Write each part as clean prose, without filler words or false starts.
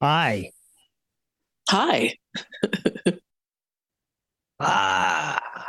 Hi. Hi. Ah,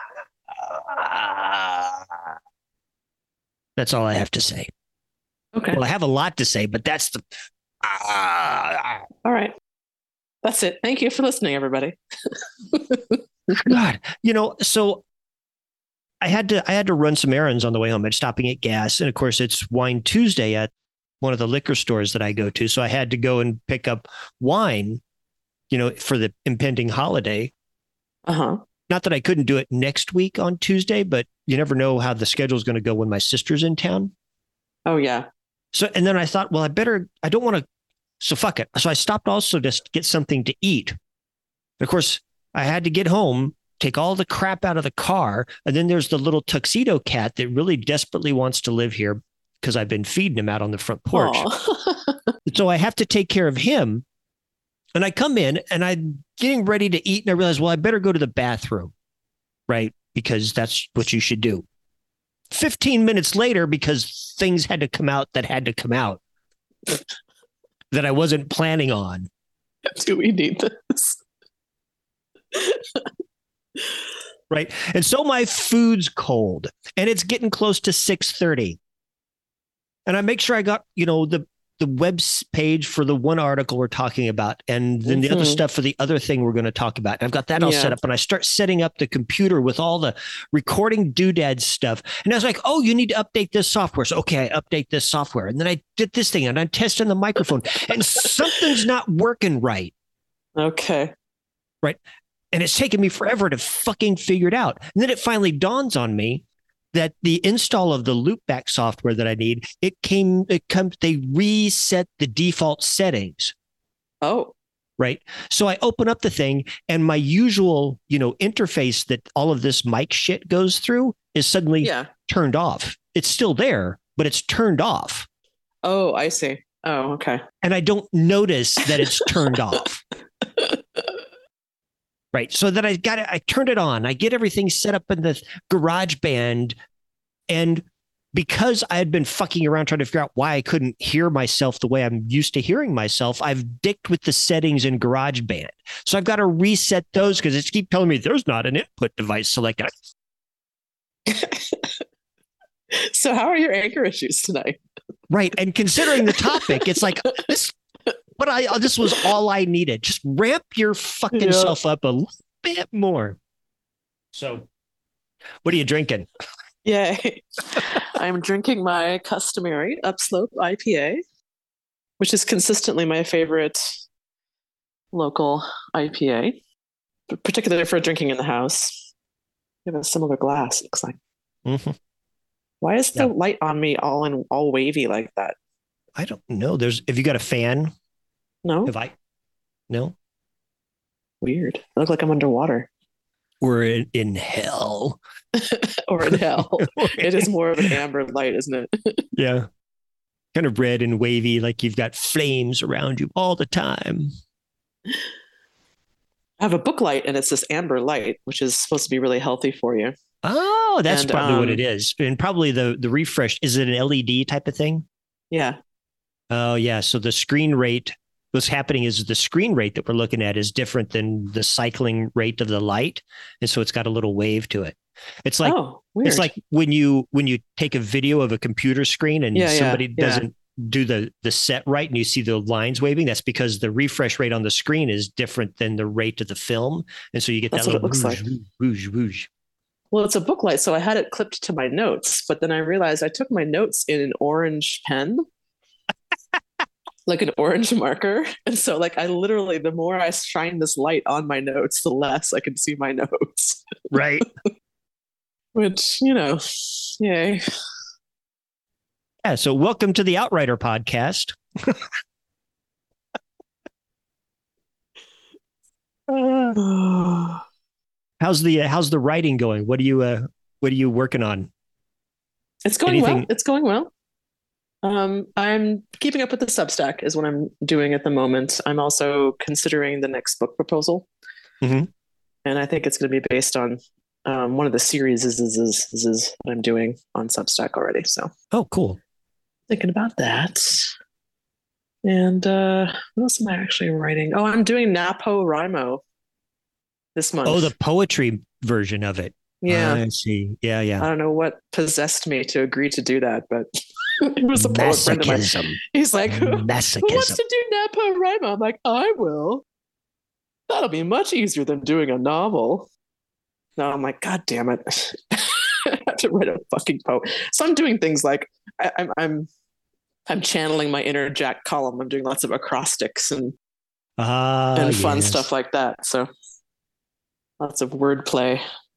that's all I have to say. Okay. Well, I have a lot to say, but that's the ah, All right. That's it. Thank you for listening, everybody. God. So I had to run some errands on the way home. I'm stopping at gas, and of course, it's Wine Tuesday at one of the liquor stores that I go to. So I had to go and pick up wine, for the impending holiday. Uh-huh. Not that I couldn't do it next week on Tuesday, but you never know how the schedule is going to go when my sister's in town. Oh, yeah. So, and then I thought, well, I don't want to, so fuck it. So I stopped also to get something to eat. Of course, I had to get home, take all the crap out of the car. And then there's the little tuxedo cat that really desperately wants to live here because I've been feeding him out on the front porch. Oh. So I have to take care of him. And I come in and I'm getting ready to eat. And I realize, well, I better go to the bathroom, right? Because that's what you should do. 15 minutes later, because things had to come out that had to come out that I wasn't planning on. Do we need this? Right. And so my food's cold and it's getting close to 6:30. And I make sure I got, the web page for the one article we're talking about, and then the other Hmm. stuff for the other thing we're going to talk about. And I've got that all set Yeah. up, and I start setting up the computer with all the recording doodad stuff. And I was like, oh, you need to update this software. So, okay, I update this software. And then I did this thing and I'm testing the microphone and something's not working right. Okay. Right. And it's taken me forever to fucking figure it out. And then it finally dawns on me that the install of the loopback software that I need, they reset the default settings. Oh. Right. So I open up the thing and my usual, interface that all of this mic shit goes through is suddenly Yeah. turned off. It's still there, but it's turned off. Oh, I see. Oh, okay. And I don't notice that it's turned off. Right. So that I turned it on. I get everything set up in the garage band. And because I had been fucking around trying to figure out why I couldn't hear myself the way I'm used to hearing myself, I've dicked with the settings in GarageBand. So I've got to reset those because it's keep telling me there's not an input device selected. So how are your anger issues tonight? Right. And considering the topic, it's like this was all I needed. Just ramp your fucking Yeah. self up a little bit more. So what are you drinking? Yay. I'm drinking my customary Upslope IPA, which is consistently my favorite local IPA, particularly for drinking in the house. We have a similar glass, it looks like. Mm-hmm. Why is the Yeah. light on me all wavy like that? I don't know. Have you got a fan? No? Have I? No. Weird. I look like I'm underwater We're in hell. or in hell. It is more of an amber light, isn't it? Yeah. Kind of red and wavy, like you've got flames around you all the time. I have a book light and it's this amber light, which is supposed to be really healthy for you. Oh, that's And probably what it is. And probably the refresh. Is it an LED type of thing? yeah. Oh, yeah. So the screen rate, what's happening is the screen rate that we're looking at is different than the cycling rate of the light. And so it's got a little wave to it. It's like Oh, it's weird. like when you take a video of a computer screen and Yeah, yeah, somebody yeah. doesn't do the set right and you see the lines waving, that's because the refresh rate on the screen is different than the rate of the film. And so you get that That's what little it looks whoosh, like. whoosh, whoosh. Well, it's a book light, so I had it clipped to my notes, but then I realized I took my notes in an orange pen, like an orange marker. And so like I literally the more I shine this light on my notes, the less I can see my notes. Right. Which, yay. Yeah. So welcome to the Outrider podcast. Uh, how's the writing going? What are you working on? It's going well. Anything? It's going well. I'm keeping up with the Substack is what I'm doing at the moment. I'm also considering the next book proposal, Mm-hmm. and I think it's going to be based on one of the series is I'm doing on Substack already. So Oh, cool. thinking about that. And what else am I actually writing? Oh, I'm doing NaPoWriMo this Oh, month. the poetry version of it. Yeah. I see. Yeah, yeah. I don't know what possessed me to agree to do that, but it was a poet friend of mine. Masochism. He's like, who wants Masochism. to do NaPoWriMo? I'm like, I will. That'll be much easier than doing a novel. No, I'm like, God damn it. I have to write a fucking poem. So I'm doing things like I'm channeling my inner Jack Column. I'm doing lots of acrostics and fun Yes. stuff like that. So lots of wordplay.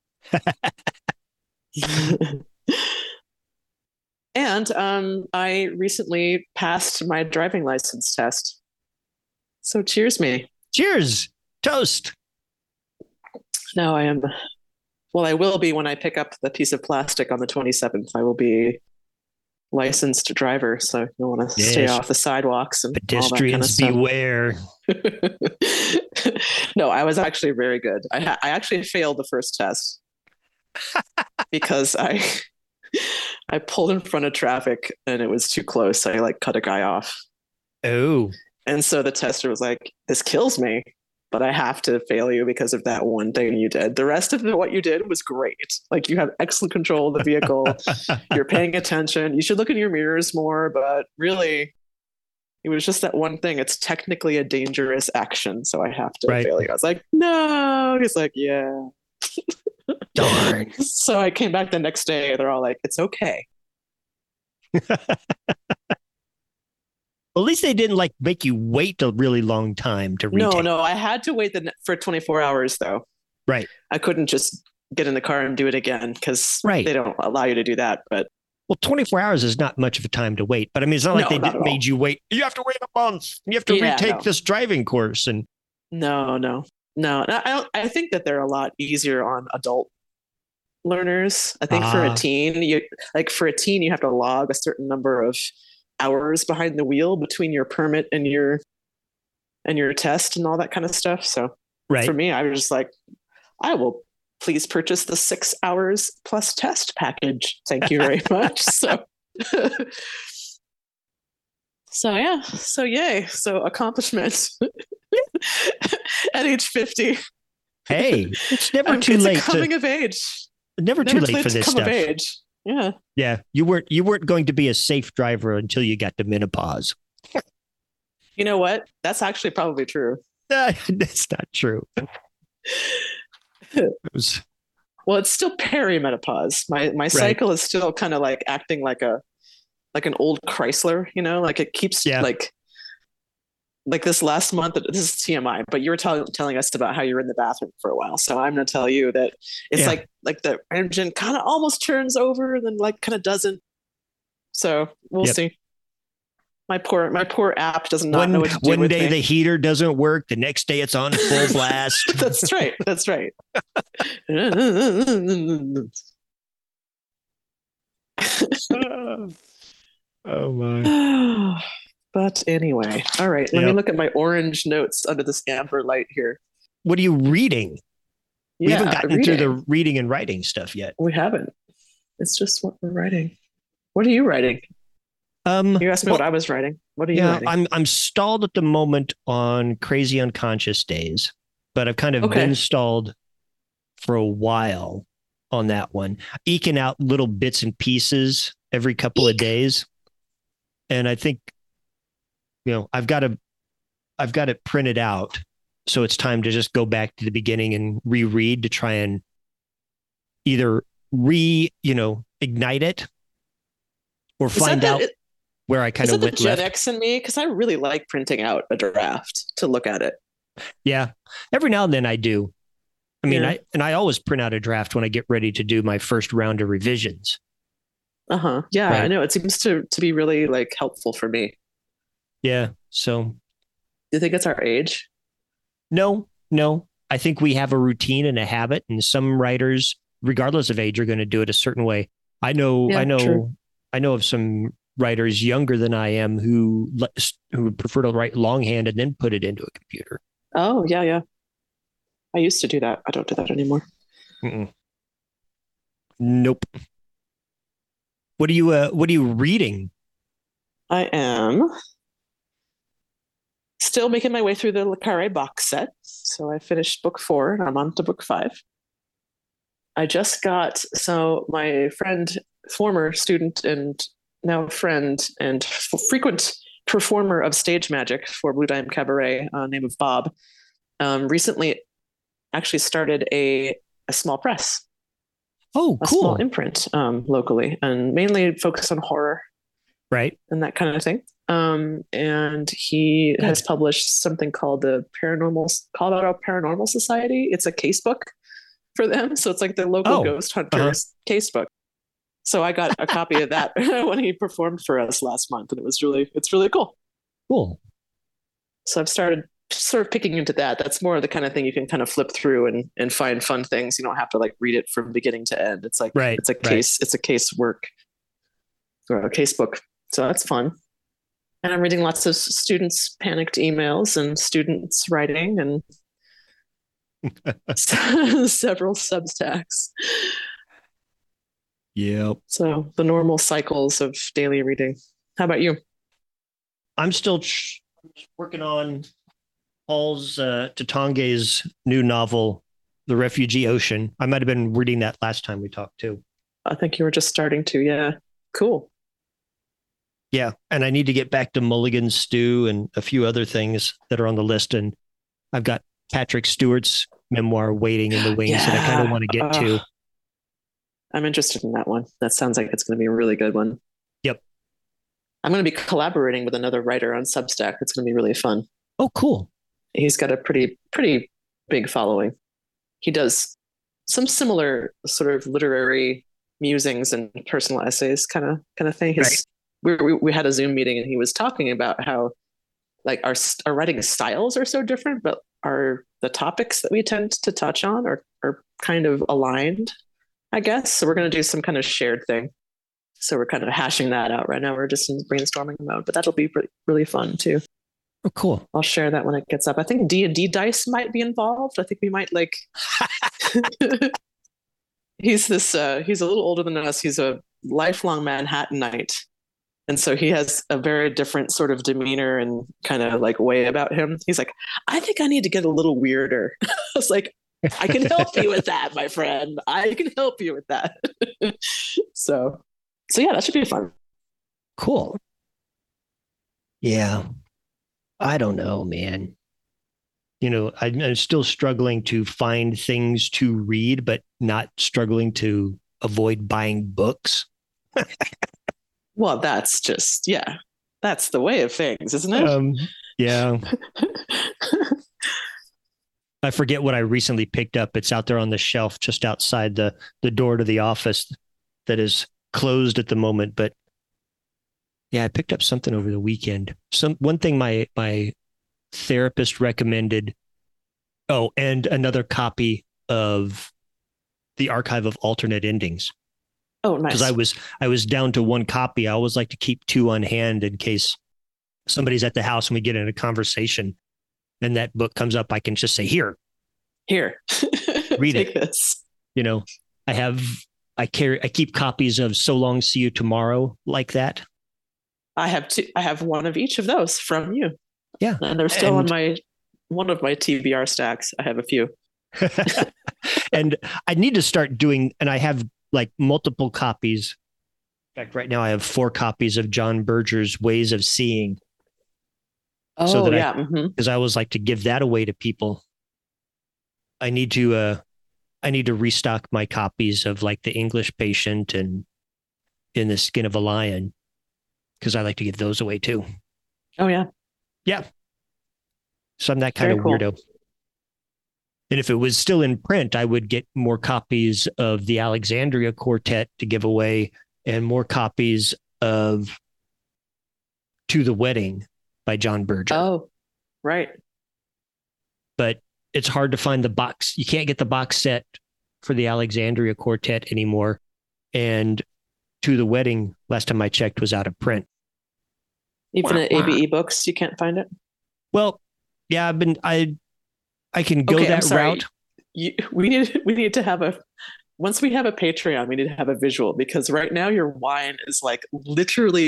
And I recently passed my driving license test. So cheers me. Cheers. Toast. No, I am. Well, I will be when I pick up the piece of plastic on the 27th. I will be licensed driver, so you'll want to stay off the sidewalks and pedestrians all that beware. No, I was actually very good. I actually failed the first test because I pulled in front of traffic and it was too close. I like cut a guy off. Oh. And so the tester was like, "This kills me, but I have to fail you because of that one thing you did. The rest of what you did was great. Like you have excellent control of the vehicle. You're paying attention. You should look in your mirrors more, but really it was just that one thing. It's technically a dangerous action, so I have to fail you." I was like, "No." He's like, "Yeah." Darn. So I came back the next day. They're all like, "It's okay." At least they didn't like make you wait a really long time to retake. No, I had to wait for 24 hours though. Right. I couldn't just get in the car and do it again because they don't allow you to do that. But 24 hours is not much of a time to wait. But I mean, it's not like they made you wait. You have to wait a month. You have to retake this driving course. And no. I think that they're a lot easier on adult learners. I think for a teen, you have to log a certain number of hours behind the wheel between your permit and your test and all that kind of stuff. So for me, I was just like, I will please purchase the 6 hours plus test package. Thank you very much. So yeah. So yay. So accomplishment at age 50. Hey, it's never too late. Coming of age. Never too late for this stuff. Of age. Yeah. Yeah. You weren't going to be a safe driver until you got to menopause. You know what? That's actually probably true. That's not true. Well, it's still perimenopause. My cycle is still kind of like acting like an old Chrysler, like it keeps like this last month. This is TMI, but you were telling us about how you were in the bathroom for a while. So I'm going to tell you that it's like the engine kind of almost turns over and then like kind of doesn't. So we'll see. My poor app does not know what to do. One day the heater doesn't work. The next day it's on full blast. That's right. Oh my. But anyway, all right. Let me look at my orange notes under this amber light here. What are you reading? We haven't gotten through the reading and writing stuff yet. We haven't. It's just what we're writing. What are you writing? You asked me what I was writing. What are you writing? I'm stalled at the moment on Crazy Unconscious Days, but I've kind of been stalled for a while on that one, eking out little bits and pieces every couple of days. And I think, I've got it printed out. So it's time to just go back to the beginning and reread to try and either ignite it or find out where I kind of went left. Gen X in me, because I really like printing out a draft to look at it. Yeah, every now and then I do. I mean, I always print out a draft when I get ready to do my first round of revisions. Yeah, right. I know it seems to be really like helpful for me. Yeah. So, do you think it's our age? No. I think we have a routine and a habit, and some writers, regardless of age, are going to do it a certain way. I know of some writers younger than I am who prefer to write longhand and then put it into a computer. Oh, yeah. I used to do that. I don't do that anymore. Nope. What are you reading? I am still making my way through the Le Carre box set. So I finished book 4 and I'm on to book 5. I just got, so my friend, former student and now friend and frequent performer of stage magic for Blue Dime Cabaret, name of Bob, recently actually started a small press. Oh, a cool. small imprint locally, and mainly focused on horror. Right. And that kind of thing. And he has published something called the Colorado Paranormal Society. It's a casebook for them. So it's like the local ghost hunters casebook. So I got a copy of that when he performed for us last month, and it's really cool. Cool. So I've started sort of picking into that. That's more of the kind of thing you can kind of flip through and find fun things. You don't have to like read it from beginning to end. It's like it's a case work or a case book. So that's fun. And I'm reading lots of students' panicked emails and students writing and several Substacks. Yep. So the normal cycles of daily reading. How about you? I'm still working on Paul's Tatange's new novel, The Refugee Ocean. I might have been reading that last time we talked too. I think you were just starting to. Yeah. Cool. Yeah. And I need to get back to Mulligan's Stew and a few other things that are on the list. And I've got Patrick Stewart's memoir waiting in the wings that I kind of want to get to. I'm interested in that one. That sounds like it's going to be a really good one. Yep. I'm going to be collaborating with another writer on Substack. It's going to be really fun. Oh, cool. He's got a pretty big following. He does some similar sort of literary musings and personal essays kind of thing. We had a Zoom meeting and he was talking about how like our writing styles are so different, but the topics that we tend to touch on are kind of aligned, I guess. So we're going to do some kind of shared thing. So we're kind of hashing that out right now. We're just in brainstorming mode, but that'll be really fun too. Oh, cool. I'll share that when it gets up. I think D&D Dice might be involved. I think we might like, he's a little older than us. He's a lifelong Manhattanite. And so he has a very different sort of demeanor and kind of like way about him. He's like, I think I need to get a little weirder. I was like, I can help you with that, my friend. I can help you with that. So yeah, that should be fun. Cool. Yeah. I don't know, man. You know, I'm still struggling to find things to read, but not struggling to avoid buying books. Well, that's just, that's the way of things, isn't it? Yeah. I forget what I recently picked up. It's out there on the shelf just outside the door to the office that is closed at the moment. But yeah, I picked up something over the weekend. One thing my therapist recommended. Oh, and another copy of The Archive of Alternate Endings. Oh, nice. Because I was down to one copy. I always like to keep two on hand in case somebody's at the house and we get in a conversation and that book comes up. I can just say, here, read Take it. This. You know, I keep copies of So Long, See You Tomorrow like that. I have one of each of those from you. Yeah. And they're still on one of my TBR stacks. I have a few. And I need to start doing, and I have like multiple copies. In fact, right now I have 4 copies of John Berger's Ways of Seeing. Oh, so that yeah. Because I always like to give that away to people. I need to restock my copies of like The English Patient and In the Skin of a Lion, because I like to give those away too. Oh, yeah. Yeah. So I'm that kind Very of cool. weirdo. And if it was still in print, I would get more copies of the Alexandria Quartet to give away and more copies of To the Wedding by John Berger. Oh, right. But it's hard to find the box. You can't get the box set for the Alexandria Quartet anymore. And To the Wedding, last time I checked, was out of print. Even at ABE Books, you can't find it? Well, yeah, I can go that route. We need to have once we have a Patreon, we need to have a visual, because right now your wine is like literally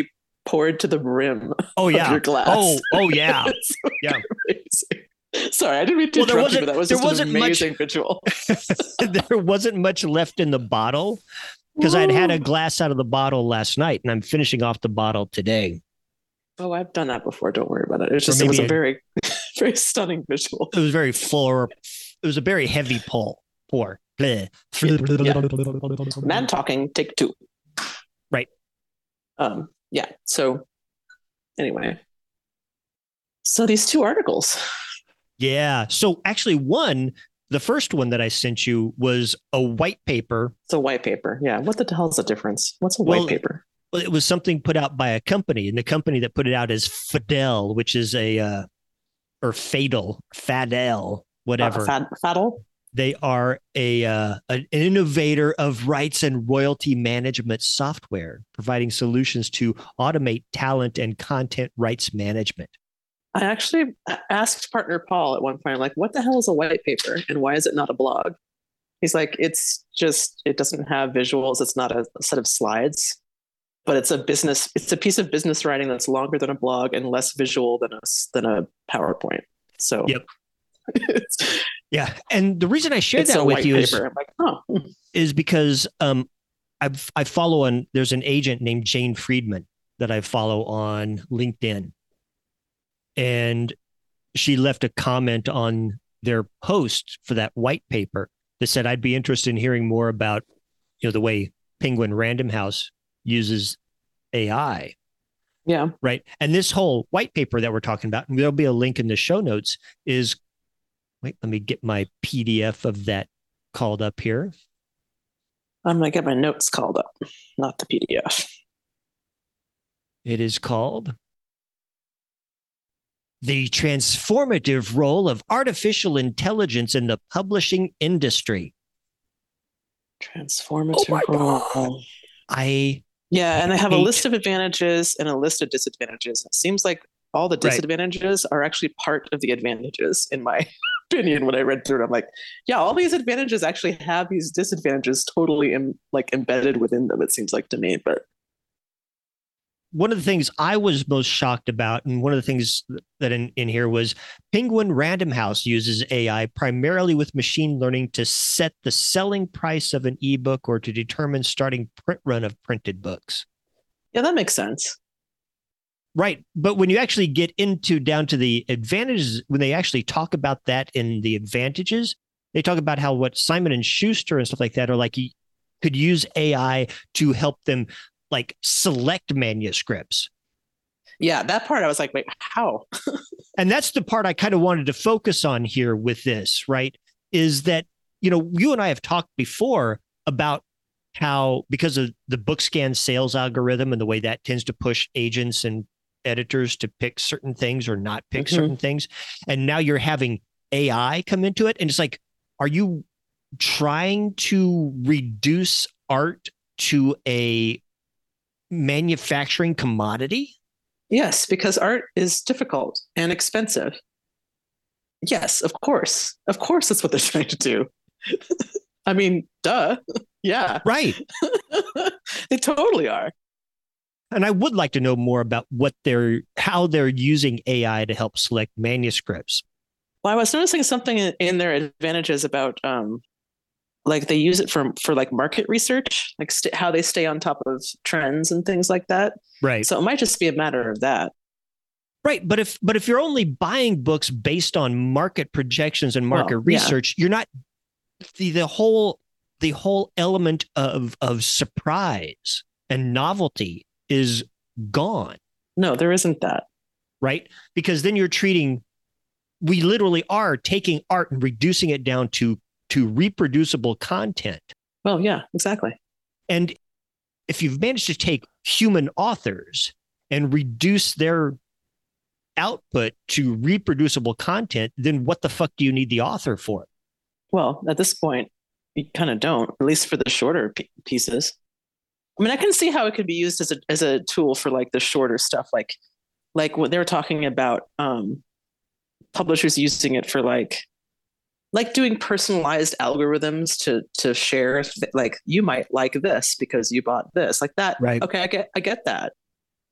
poured to the brim Oh of yeah. your glass. Oh yeah. It's so Yeah. crazy. Sorry, I didn't mean to interrupt you, but that was just an amazing visual. There wasn't much left in the bottle because I'd had a glass out of the bottle last night and I'm finishing off the bottle today. Oh, I've done that before. Don't worry about it. It's just, it was a very, very stunning visual. It was very full. It was a very heavy pour. Yeah. Man talking, take 2. Right. Yeah. So anyway, so these 2 articles. Yeah. So actually the first one that I sent you was a white paper. It's a white paper. Yeah. What the hell is the difference? What's a white paper? Well, it was something put out by a company, and the company that put it out is Fadel, which is or Fadel, whatever. Fadel? They are an innovator of rights and royalty management software, providing solutions to automate talent and content rights management. I actually asked partner Paul at one point, like, what the hell is a white paper and why is it not a blog? He's like, it doesn't have visuals. It's not a set of slides, but it's a piece of business writing that's longer than a blog and less visual than a PowerPoint. So yep. Yeah. And the reason I shared that with you is because I follow there's an agent named Jane Friedman that I follow on LinkedIn. And she left a comment on their post for that white paper that said, I'd be interested in hearing more about, the way Penguin Random House uses AI. Yeah. Right. And this whole white paper that we're talking about, and there'll be a link in the show notes, let me get my PDF of that called up here. I'm going to get my notes called up, not the PDF. It is called The Transformative Role of Artificial Intelligence in the Publishing Industry. Transformative role. Yeah, and they have a list of advantages and a list of disadvantages. It seems like all the disadvantages are actually part of the advantages, in my opinion. When I read through it, I'm like, yeah, all these advantages actually have these disadvantages totally embedded within them, it seems like to me. But one of the things I was most shocked about, and one of the things that in here was Penguin Random House uses AI primarily with machine learning to set the selling price of an ebook or to determine starting print run of printed books. Yeah, that makes sense. Right. But when you actually get down to the advantages, when they actually talk about that in the advantages, they talk about how what Simon and Schuster and stuff like that are like, you could use AI to help them like select manuscripts. Yeah, that part I was like, wait, how? And that's the part I kind of wanted to focus on here with this, right? Is that, you and I have talked before about how, because of the BookScan sales algorithm and the way that tends to push agents and editors to pick certain things or not pick certain things. And now you're having AI come into it. And it's like, are you trying to reduce art to a manufacturing commodity? Yes, because art is difficult and expensive. Yes, of course. Of course, that's what they're trying to do. I mean, duh. Yeah. Right. They totally are. And I would like to know more about how they're using AI to help select manuscripts. Well, I was noticing something in their advantages about like they use it for like market research, like how they stay on top of trends and things like that. Right. So it might just be a matter of that. Right. But if you're only buying books based on market projections and market research, you're not the whole element of surprise and novelty is gone. No, there isn't that. Right. Because then we literally are taking art and reducing it down to reproducible content. Well, yeah, exactly. And if you've managed to take human authors and reduce their output to reproducible content, then what the fuck do you need the author for? Well, at this point, you kind of don't, at least for the shorter pieces. I mean, I can see how it could be used as a tool for like the shorter stuff, like what they were talking about, publishers using it for like doing personalized algorithms to share, like you might like this because you bought this, like that. Right. Okay, I get that.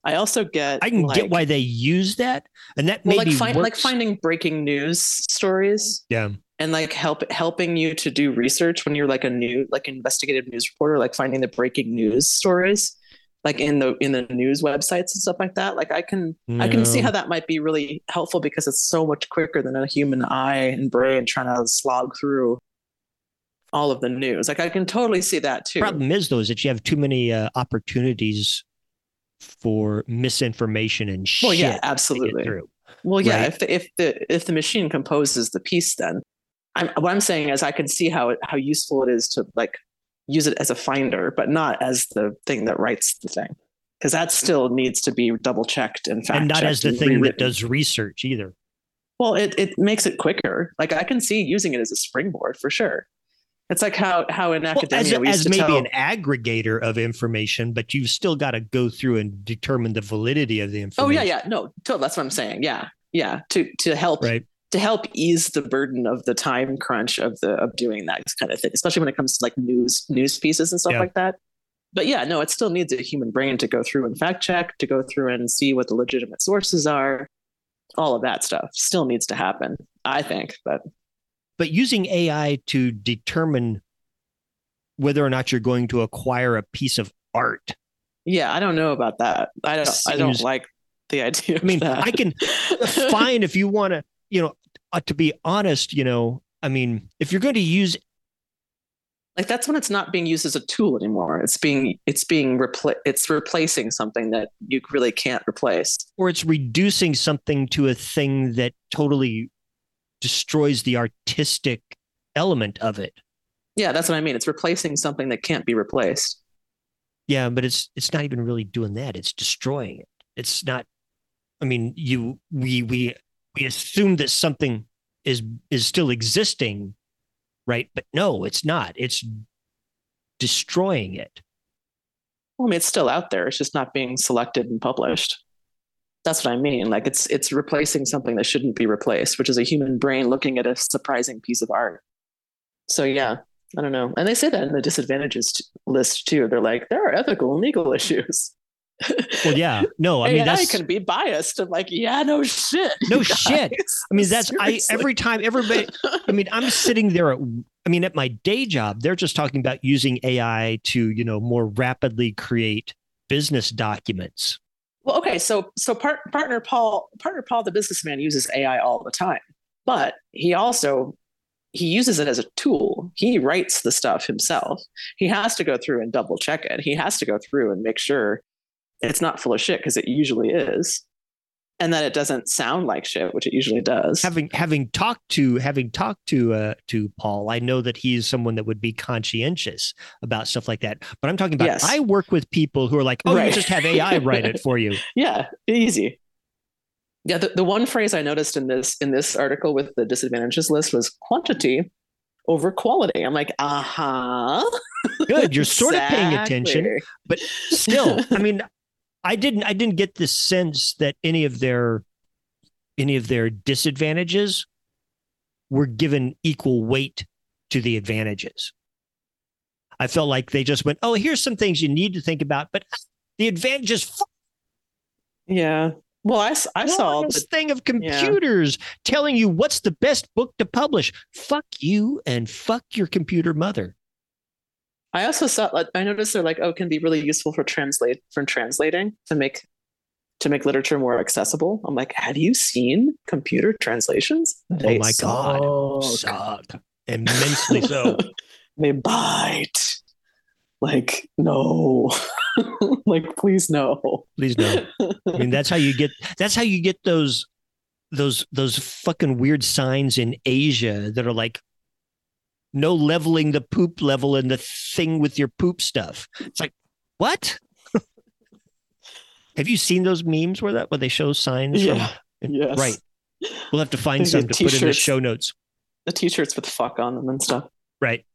I also get I can get why they use that, and that well, maybe like finding breaking news stories. Yeah. And like helping you to do research when you're like like investigative news reporter, like finding the breaking news stories, like in the news websites and stuff like that. Like I can see how that might be really helpful because it's so much quicker than a human eye and brain trying to slog through all of the news. Like I can totally see that too. Problem is though, is that you have too many opportunities for misinformation and shit. Well, yeah, absolutely. Well, yeah, right? if the machine composes the piece, then what I'm saying is I can see how useful it is to like use it as a finder, but not as the thing that writes the thing, because that still needs to be double checked and fact checked. And not as the thing that does research either. Well, it makes it quicker. Like I can see using it as a springboard for sure. It's like how in academia we used to maybe an aggregator of information, but you've still got to go through and determine the validity of the information. Oh yeah, no, that's what I'm saying. Yeah, to help. Right. To help ease the burden of the time crunch of doing that kind of thing, especially when it comes to like news pieces and stuff like that. But yeah, no, it still needs a human brain to go through and fact check, to go through and see what the legitimate sources are. All of that stuff still needs to happen, I think. But using AI to determine whether or not you're going to acquire a piece of art. Yeah, I don't know about that. I don't like the idea. I mean, I can fine if you want to. To be honest, I mean, if you're going to use, like, that's when it's not being used as a tool anymore. It's replacing something that you really can't replace, or it's reducing something to a thing that totally destroys the artistic element of it. Yeah, that's what I mean. It's replacing something that can't be replaced. Yeah, but it's not even really doing that. It's destroying it. It's not. I mean, we assume that something is still existing, right? But no, it's not. It's destroying it. Well, I mean, it's still out there. It's just not being selected and published. That's what I mean. Like it's replacing something that shouldn't be replaced, which is a human brain looking at a surprising piece of art. So yeah, I don't know. And they say that in the disadvantages list too. They're like, there are ethical and legal issues. Well, yeah, no, I mean, I can be biased. I'm like, yeah, no shit. No shit. I mean, every time everybody, I mean, I'm sitting there at my day job, they're just talking about using AI to, more rapidly create business documents. Well, okay. So partner Paul, the businessman, uses AI all the time, but he uses it as a tool. He writes the stuff himself. He has to go through and double check it. He has to go through and make sure it's not full of shit, because it usually is, and that it doesn't sound like shit, which it usually does. Having talked to Paul, I know that he's someone that would be conscientious about stuff like that. But I'm talking about, yes. I work with people who are like, oh, right. You just have AI write it for you. Yeah, easy. Yeah, the one phrase I noticed in this article with the disadvantages list was quantity over quality. I'm like, good. You're sort of paying attention, but still, I mean, I didn't get the sense that any of their disadvantages were given equal weight to the advantages. I felt like they just went, oh, here's some things you need to think about, but the advantages. Yeah. Well, I saw this thing of computers telling you what's the best book to publish. Fuck you and fuck your computer mother. I also saw. I noticed they're like, oh, it can be really useful for translating to make literature more accessible. I'm like, have you seen computer translations? Oh my god, suck immensely so. They bite. Like, no. Like, please no. Please no. I mean, that's how you get those fucking weird signs in Asia that are like, no leveling the poop level in the thing with your poop stuff. It's like, what? Have you seen those memes where they show signs? Yeah. Yes. Right. We'll have to find some to put in the show notes. The t-shirts with fuck on them and stuff. Right.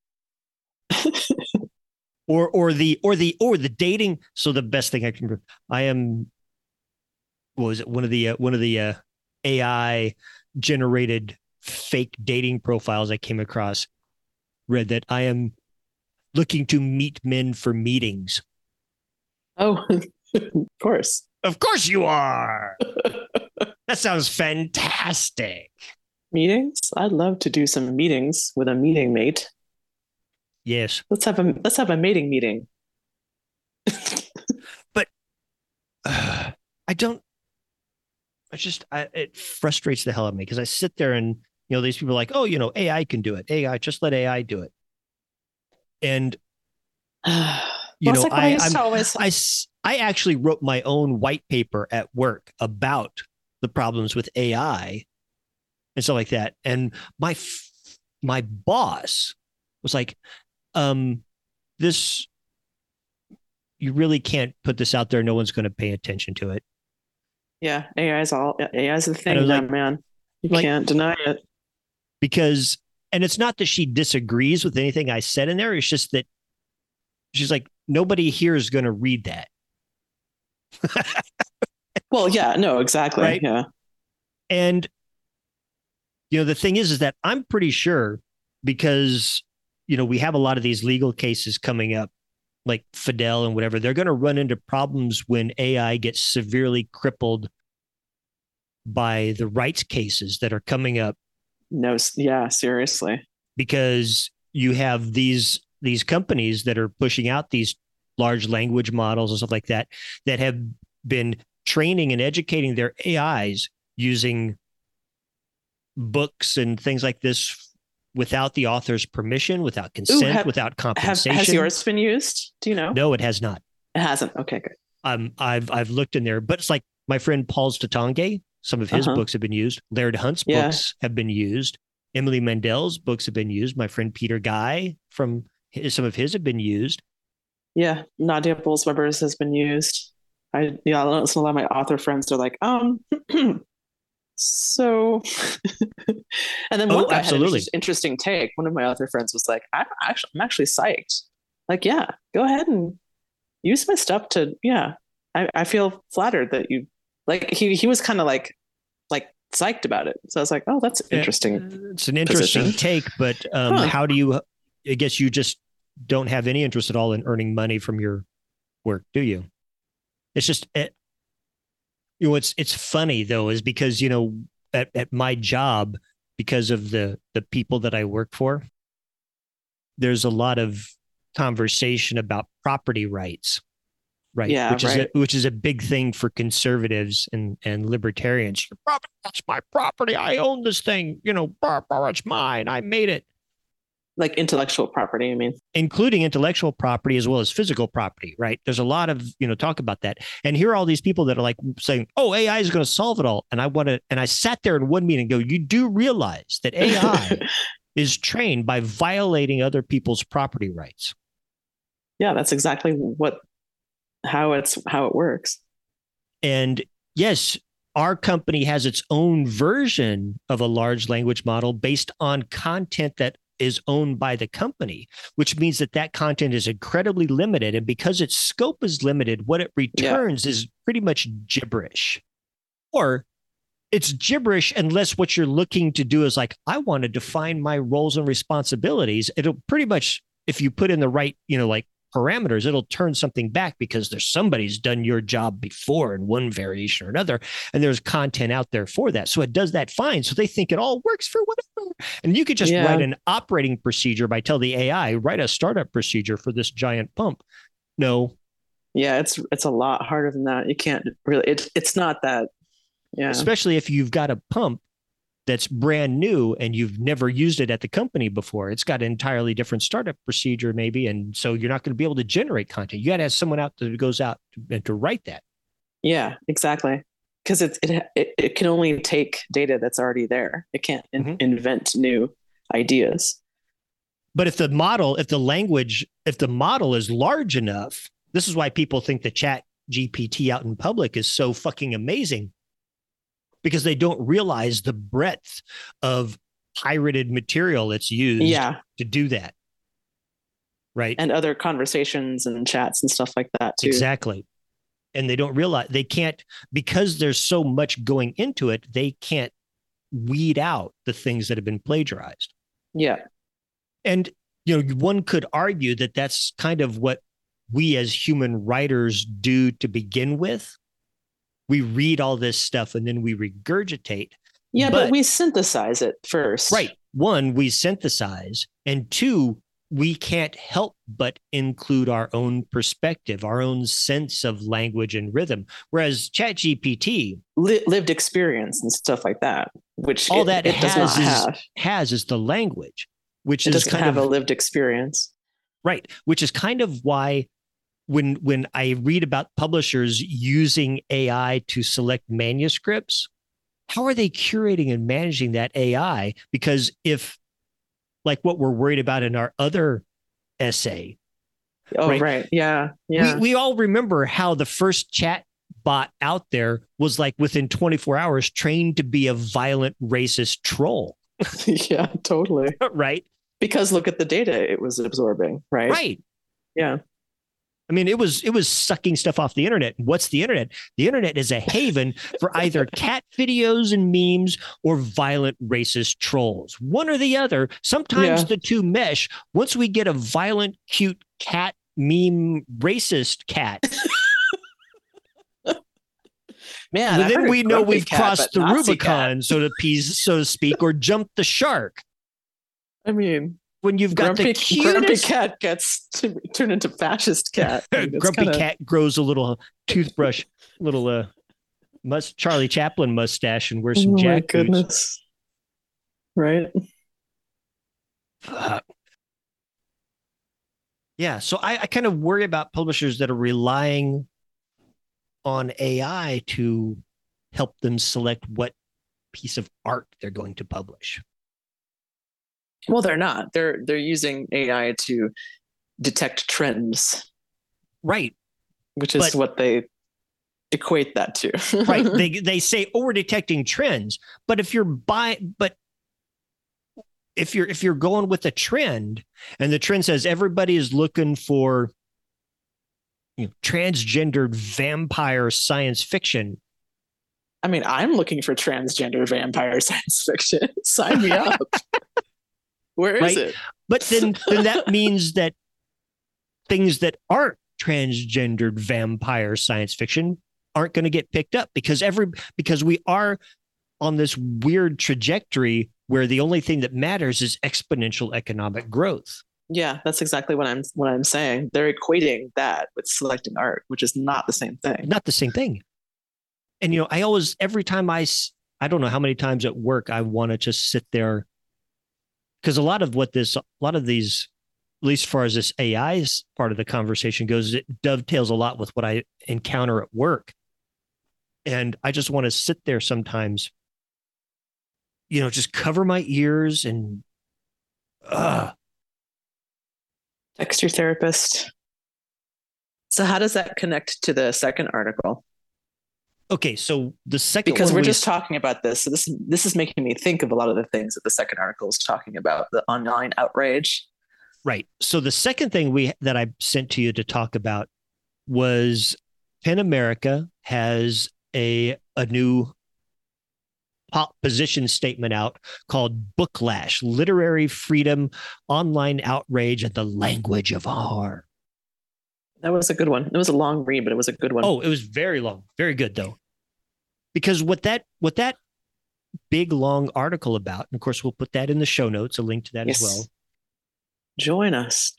or the dating. So the best thing I am, what was it? One of the AI generated fake dating profiles I came across read that I am looking to meet men for meetings. Oh, of course. Of course you are. That sounds fantastic. Meetings? I'd love to do some meetings with a meeting mate. Yes. Let's have a mating meeting. But I don't, it frustrates the hell out of me because I sit there and, these people are like, oh, AI can do it. AI, just let AI do it. And, Well, like I actually wrote my own white paper at work about the problems with AI and stuff like that. And my boss was like, this, you really can't put this out there. No one's going to pay attention to it. Yeah, AI is the thing now, man. You can't deny it. Because, and it's not that she disagrees with anything I said in there. It's just that she's like, nobody here is going to read that. Well, yeah, no, exactly. Right? Yeah. And, the thing is that I'm pretty sure because, we have a lot of these legal cases coming up, like Fidel and whatever, they're going to run into problems when AI gets severely crippled by the rights cases that are coming up. No, yeah, seriously. Because you have these companies that are pushing out these large language models and stuff like that have been training and educating their AIs using books and things like this without the author's permission, without consent, without compensation. Has yours been used? Do you know? No, it has not. It hasn't. Okay, good. I've looked in there, but it's like my friend Paul Statonge, some of his books have been used. Laird Hunt's books have been used. Emily Mandel's books have been used. My friend Peter Guy some of his have been used. Yeah, Nadia Bolz-Weber's has been used. I listen to a lot of my author friends are like, so, and then one guy had an interesting take. One of my author friends was like, I'm actually psyched. Like, yeah, go ahead and use my stuff to, yeah. I feel flattered that you like, he was kind of like psyched about it. So I was like, oh, that's interesting. It's an interesting take, but how do you, I guess you just don't have any interest at all in earning money from your work, do you? It's just, it's funny though, is because, at my job, because of the people that I work for, there's a lot of conversation about property rights, right? Yeah, which is a big thing for conservatives and libertarians. Your property, that's my property. I own this thing. It's mine. I made it. Like intellectual property, I mean, including intellectual property as well as physical property, right? There's a lot of, talk about that. And here are all these people that are like saying, oh, AI is going to solve it all. And I sat there in one meeting and go, you do realize that AI is trained by violating other people's property rights. Yeah, that's exactly how it works. And yes, our company has its own version of a large language model based on content that is owned by the company, which means that content is incredibly limited. And because its scope is limited, what it returns is pretty much gibberish. Or it's gibberish unless what you're looking to do is like, I want to define my roles and responsibilities. It'll pretty much, if you put in the right, parameters, it'll turn something back because there's somebody's done your job before in one variation or another, and there's content out there for that. So it does that fine. So they think it all works for whatever. And you could just write an operating procedure by tell the AI, write a startup procedure for this giant pump. No. Yeah, it's a lot harder than that. You can't really, it's not that. Yeah. Especially if you've got a pump that's brand new and you've never used it at the company before. It's got an entirely different startup procedure maybe. And so you're not going to be able to generate content. You got to have someone out that goes out to write that. Yeah, exactly. Because it can only take data that's already there. It can't invent new ideas. But if the model is large enough, this is why people think the Chat GPT out in public is so fucking amazing. Because they don't realize the breadth of pirated material that's used to do that. Right. And other conversations and chats and stuff like that too. Exactly. And they don't realize they can't, because there's so much going into it, they can't weed out the things that have been plagiarized. Yeah. And, one could argue that that's kind of what we as human writers do to begin with. we read all this stuff and then we regurgitate. Yeah, but we synthesize it first. Right. One, we synthesize, and two, we can't help but include our own perspective, our own sense of language and rhythm. Whereas ChatGPT, lived experience and stuff like that, which all that it does not has is the language, which it is doesn't kind have of a lived experience. right. Which is kind of why when I read about publishers using AI to select manuscripts, how are they curating and managing that AI? Because if, like what we're worried about in our other essay. Oh, right. Yeah. Yeah. We all remember how the first chat bot out there was like within 24 hours trained to be a violent racist troll. Yeah, totally. Right. Because look at the data it was absorbing. Right. Right. Yeah. I mean, it was sucking stuff off the internet. What's the internet? The internet is a haven for either cat videos and memes or violent racist trolls. One or the other. Sometimes the two mesh. Once we get a violent, cute cat meme racist cat, man, then we know we've crossed the Nazi Rubicon, so to speak, or jumped the shark. I mean, when you've got grumpy, the cutest... grumpy cat gets to turn into fascist cat. I mean, grumpy cat grows a little toothbrush, little Charlie Chaplin mustache, and wears some jack boots. Goodness. Right. Yeah, so I kind of worry about publishers that are relying on AI to help them select what piece of art they're going to publish. Well, they're not. They're using AI to detect trends. Right. Which is what they equate that to. Right. They say, oh, we're detecting trends. But if you're if you're going with a trend and the trend says everybody is looking for transgendered vampire science fiction. I mean, I'm looking for transgender vampire science fiction. Sign me up. Where is it? But then that means that things that aren't transgendered vampire science fiction aren't going to get picked up because we are on this weird trajectory where the only thing that matters is exponential economic growth. Yeah, that's exactly what I'm saying. They're equating that with selecting art, which is not the same thing. Not the same thing. And I always, every time I don't know how many times at work I want to just sit there, because a lot of these, at least as far as this AI part of the conversation goes, it dovetails a lot with what I encounter at work. And I just want to sit there sometimes, just cover my ears and text your therapist. So how does that connect to the second article? Okay, so the second because we're just talking about this. So this is making me think of a lot of the things that the second article is talking about, the online outrage. Right. So the second thing that I sent to you to talk about was PEN America has a new position statement out called Booklash, Literary Freedom, Online Outrage, and the Language of Horror. That was a good one. It was a long read, but it was a good one. Oh, it was very long. Very good, though. Because what that big, long article about, and of course, we'll put that in the show notes, a link to that as well. Join us.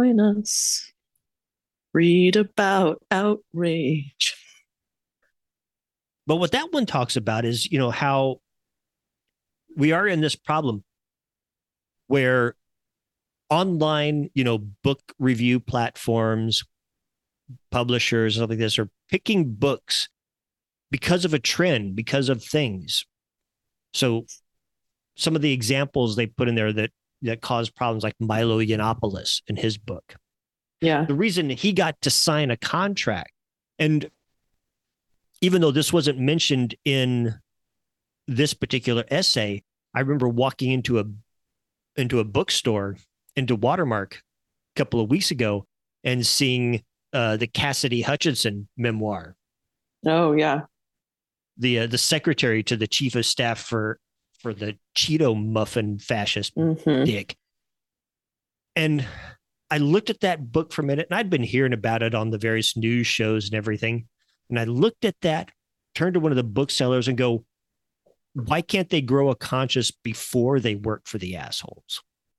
Read about outrage. But what that one talks about is, how we are in this problem where online, book review platforms, publishers, stuff like this are picking books because of a trend, because of things. So some of the examples they put in there that cause problems, like Milo Yiannopoulos in his book. Yeah. The reason he got to sign a contract, and even though this wasn't mentioned in this particular essay, I remember walking into a bookstore, into Watermark, a couple of weeks ago and seeing the Cassidy Hutchinson memoir. Oh yeah, the secretary to the chief of staff for the Cheeto muffin fascist dick. And I looked at that book for a minute, and I'd been hearing about it on the various news shows and everything. And I looked at that, turn to one of the booksellers and go, why can't they grow a conscience before they work for the assholes?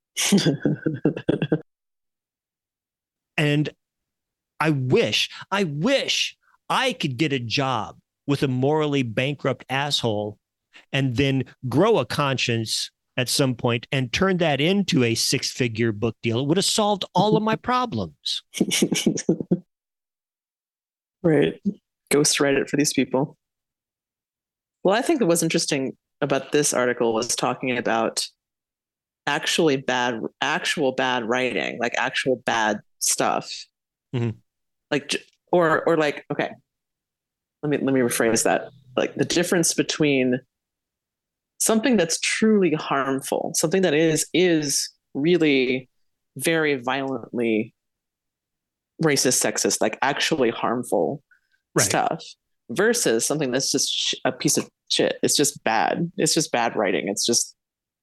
And I wish I could get a job with a morally bankrupt asshole and then grow a conscience at some point and turn that into a 6-figure book deal. It would have solved all of my problems. Right. Ghostwrite it for these people. Well, I think what's interesting about this article was talking about actual bad writing, like actual bad stuff. Mm-hmm. Like, or like, okay, let me rephrase that. Like the difference between something that's truly harmful, something that is really very violently racist, sexist, like actually harmful stuff, versus something that's just a piece of shit. It's just bad. It's just bad writing. It's just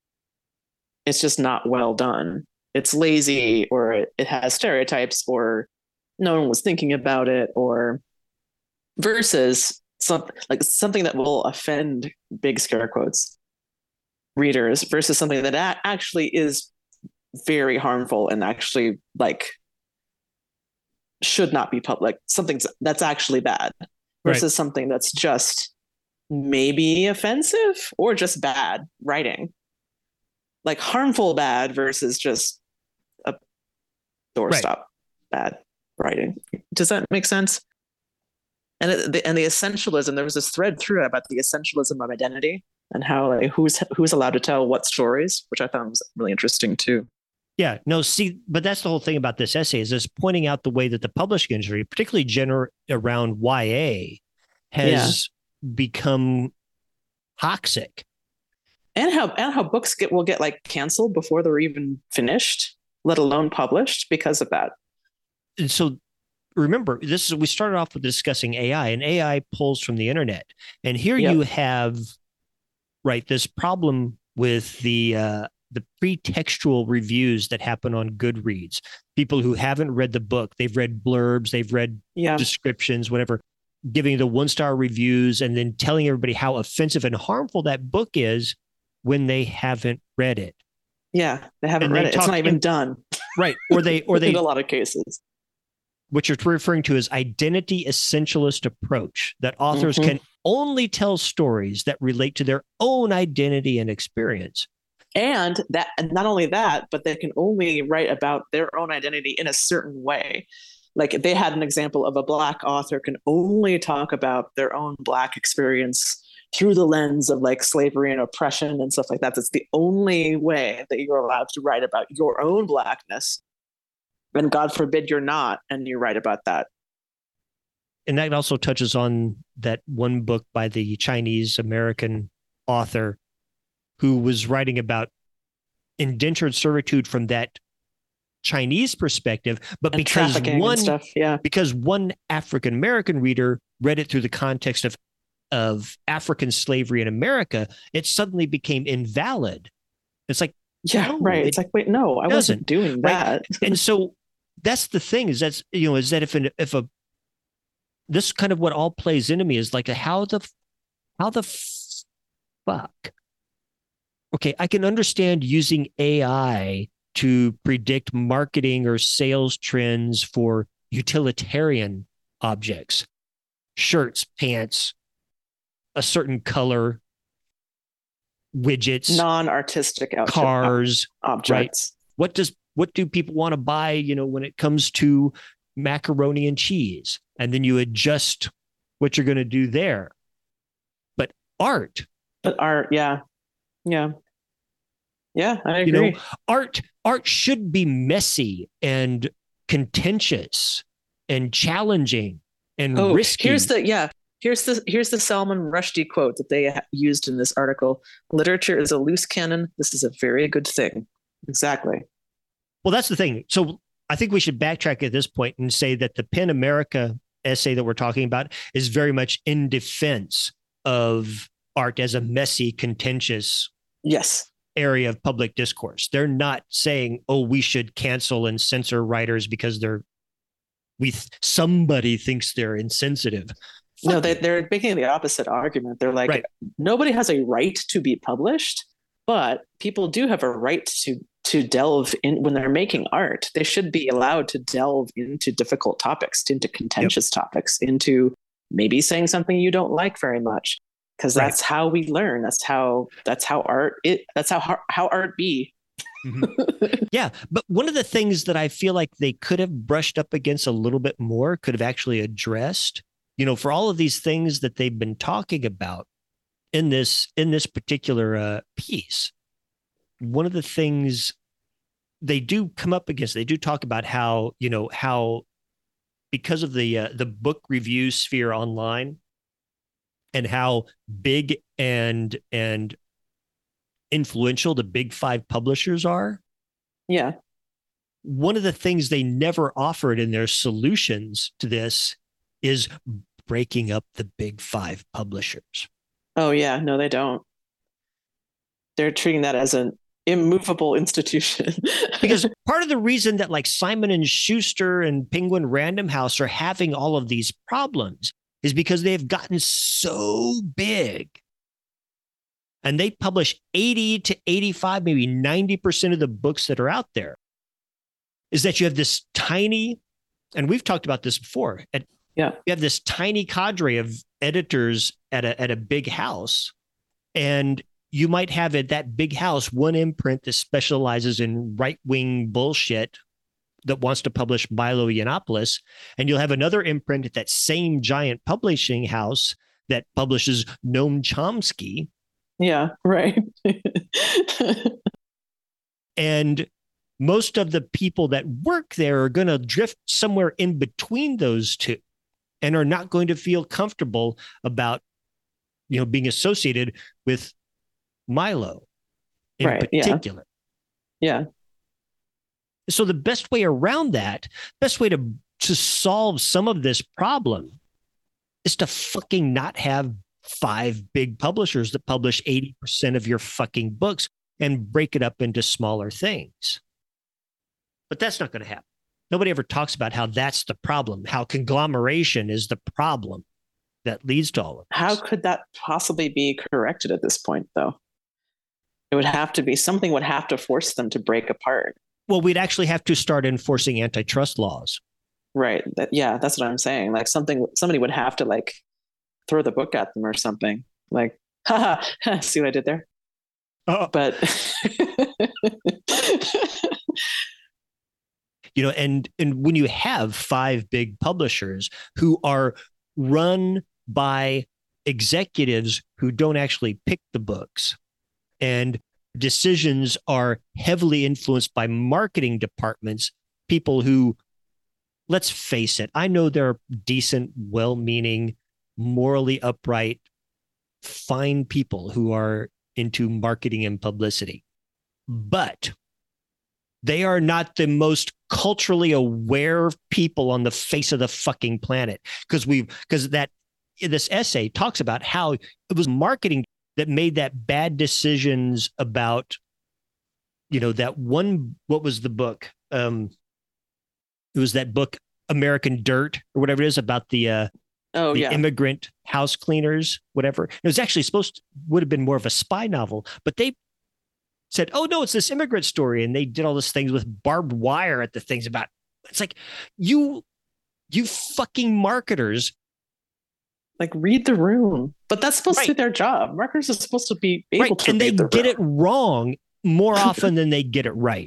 not well done. It's lazy, or it has stereotypes, or no one was thinking about it, or versus something that will offend, big scare quotes, readers, versus something that actually is very harmful and actually like should not be public. Something that's actually bad versus something that's just maybe offensive or just bad writing. Like harmful bad versus just a doorstop bad writing. Does that make sense? And the essentialism, there was this thread through about the essentialism of identity and how like, who's allowed to tell what stories, which I found was really interesting too. Yeah, no, see, but that's the whole thing about this essay, is this pointing out the way that the publishing industry, particularly around YA, has become toxic. And how books will get like canceled before they're even finished, let alone published, because of that. And so remember, we started off with discussing AI, and AI pulls from the internet. And here you have this problem with the pretextual reviews that happen on Goodreads. People who haven't read the book, they've read blurbs, they've read descriptions, whatever, giving the 1-star reviews and then telling everybody how offensive and harmful that book is when they haven't read it. Yeah, they haven't read it. It's not even done. Right. Or they in a lot of cases. What you're referring to is identity essentialist approach, that authors can only tell stories that relate to their own identity and experience. And not only that, but they can only write about their own identity in a certain way. Like they had an example of a Black author can only talk about their own Black experience through the lens of like slavery and oppression and stuff like that. That's the only way that you're allowed to write about your own Blackness. And God forbid you're not, and you write about that. And that also touches on that one book by the Chinese American author who was writing about indentured servitude from that Chinese perspective, but because one African American reader read it through the context of African slavery in America, it suddenly became invalid. It's like, it's like, wait, no, I wasn't doing that. And so that's the thing, is that this kind of what all plays into me is like, how the fuck. Okay, I can understand using AI to predict marketing or sales trends for utilitarian objects, shirts, pants, a certain color, widgets, non-artistic cars, objects. Right? What do people want to buy, when it comes to macaroni and cheese? And then you adjust what you're going to do there. But art, I agree. Art should be messy and contentious and challenging and risky. Here's the Salman Rushdie quote that they used in this article. Literature is a loose cannon. This is a very good thing. Exactly. Well, that's the thing. So I think we should backtrack at this point and say that the PEN America essay that we're talking about is very much in defense of art as a messy, contentious area of public discourse. They're not saying, we should cancel and censor writers because somebody thinks they're insensitive. No, they're making the opposite argument. They're like, Right. nobody has a right to be published, but people do have a right to delve in when they're making art. They should be allowed to delve into difficult topics, into contentious topics, into maybe saying something you don't like very much, because that's how we learn. That's how art be. Mm-hmm. Yeah, but one of the things that I feel like they could have brushed up against a little bit more, could have actually addressed, for all of these things that they've been talking about in this particular piece. One of the things they do come up against, they do talk about how because of the book review sphere online and how big and influential the big five publishers are. Yeah. One of the things they never offered in their solutions to this is breaking up the big five publishers. Oh, yeah. No, they don't. They're treating that as an immovable institution. Because part of the reason that like Simon and Schuster and Penguin Random House are having all of these problems is because they've gotten so big. And they publish 80 to 85, maybe 90% of the books that are out there. Is that you have this tiny, and we've talked about this before. You have this tiny cadre of editors at a big house, and you might have at that big house one imprint that specializes in right-wing bullshit that wants to publish Milo Yiannopoulos, and you'll have another imprint at that same giant publishing house that publishes Noam Chomsky. Yeah, right. And most of the people that work there are going to drift somewhere in between those two and are not going to feel comfortable about, being associated with Milo in particular. Yeah. So the best way around that, best way to solve some of this problem is to fucking not have 5 big publishers that publish 80% of your fucking books and break it up into smaller things. But that's not going to happen. Nobody ever talks about how that's the problem, how conglomeration is the problem that leads to all of this. How could that possibly be corrected at this point, though? It would have to be, something would have to force them to break apart. Well, we'd actually have to start enforcing antitrust laws. Right. That's what I'm saying. Like somebody would have to like throw the book at them or something. Like, haha, see what I did there? But and when you have 5 big publishers who are run by executives who don't actually pick the books, and decisions are heavily influenced by marketing departments, people who, let's face it, I know they're decent, well-meaning, morally upright, fine people who are into marketing and publicity, but they are not the most culturally aware people on the face of the fucking planet. Because this essay talks about how it was marketing that made that bad decisions about, that one, what was the book? It was that book, American Dirt, or whatever it is, about the immigrant house cleaners, whatever. It was actually would have been more of a spy novel, but they said, oh no, it's this immigrant story. And they did all these things with barbed wire at the things about, it's like, you fucking marketers. Like, read the room. But that's supposed to be their job. Marketers are supposed to be able to and they read the get room. it wrong more often than they get it right.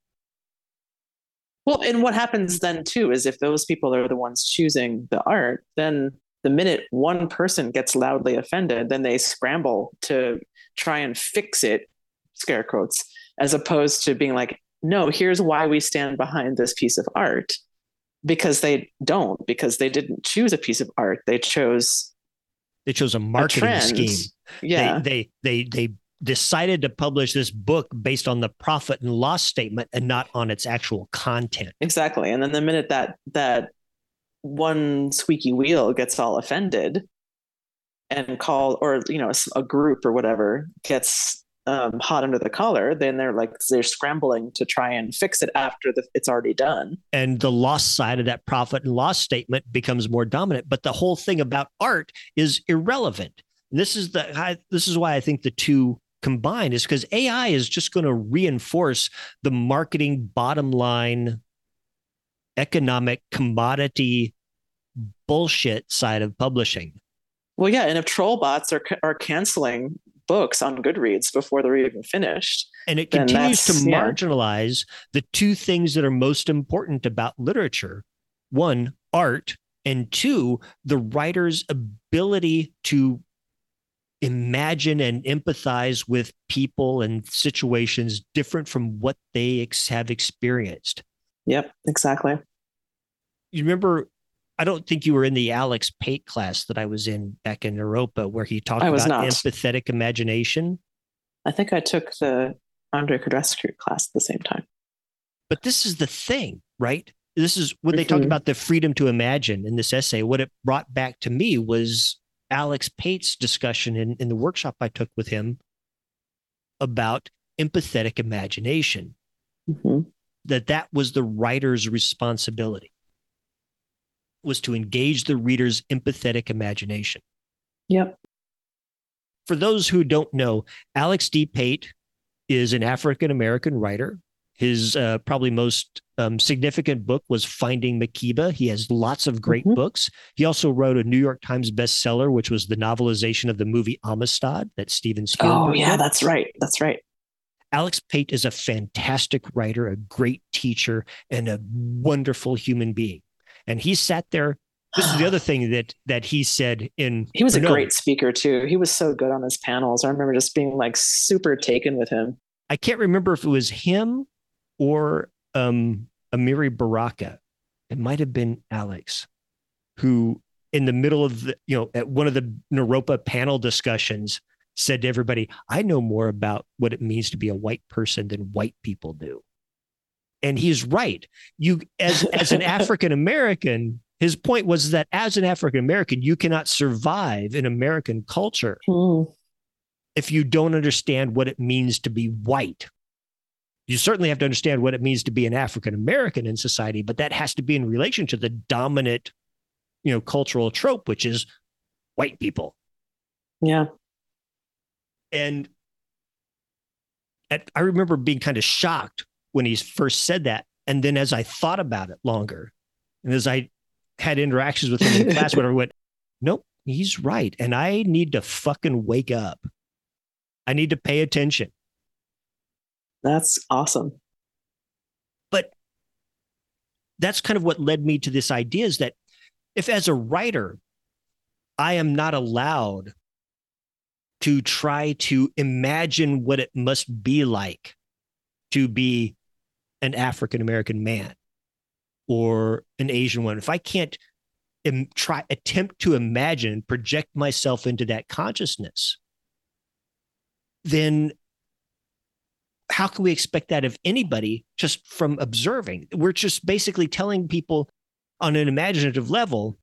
Well, and what happens then too is if those people are the ones choosing the art, then the minute one person gets loudly offended, then they scramble to try and fix it, scare quotes, as opposed to being like, no, here's why we stand behind this piece of art. Because they didn't choose a piece of art. They chose a marketing scheme. Yeah. They decided to publish this book based on the profit and loss statement and not on its actual content. Exactly. And then the minute that one squeaky wheel gets all offended and a group or whatever gets hot under the collar, then they're scrambling to try and fix it after it's already done. And the loss side of that profit and loss statement becomes more dominant. But the whole thing about art is irrelevant. And this is why I think the two combined is because AI is just going to reinforce the marketing bottom line economic commodity bullshit side of publishing. Well, yeah, and if troll bots are canceling books on Goodreads before they're even finished, and it continues to marginalize the two things that are most important about literature: one, art, and two, the writer's ability to imagine and empathize with people and situations different from what they have experienced. Yep, exactly. You remember, I don't think you were in the Alex Pate class that I was in back in Europa, where he talked about empathetic imagination. I think I took the Andrei Kudrevsky class at the same time. But this is the thing, right? This is when they talked about the freedom to imagine in this essay. What it brought back to me was Alex Pate's discussion in the workshop I took with him about empathetic imagination. That was the writer's responsibility, was to engage the reader's empathetic imagination. Yep. For those who don't know, Alex D. Pate is an African-American writer. His probably most significant book was Finding Makeba. He has lots of great books. He also wrote a New York Times bestseller, which was the novelization of the movie Amistad that Steven Spielberg did. That's right. That's right. Alex Pate is a fantastic writer, a great teacher, and a wonderful human being. And he sat there. This is the other thing that he said in. He was a great speaker too. He was so good on his panels. I remember just being like super taken with him. I can't remember if it was him or Amiri Baraka. It might have been Alex, who in the middle of at one of the Naropa panel discussions said to everybody, "I know more about what it means to be a white person than white people do." And he's right. You, as an African American, his point was that as an African American, you cannot survive in American culture if you don't understand what it means to be white. You certainly have to understand what it means to be an African American in society, but that has to be in relation to the dominant, cultural trope, which is white people. Yeah. And I remember being kind of shocked when he first said that. And then as I thought about it longer, and as I had interactions with him in class, whatever, I went, nope, he's right. And I need to fucking wake up. I need to pay attention. That's awesome. But that's kind of what led me to this idea, is that if as a writer, I am not allowed to try to imagine what it must be like to be an African-American man or an Asian one, if I can't attempt to imagine, project myself into that consciousness, then how can we expect that of anybody just from observing? We're just basically telling people on an imaginative level,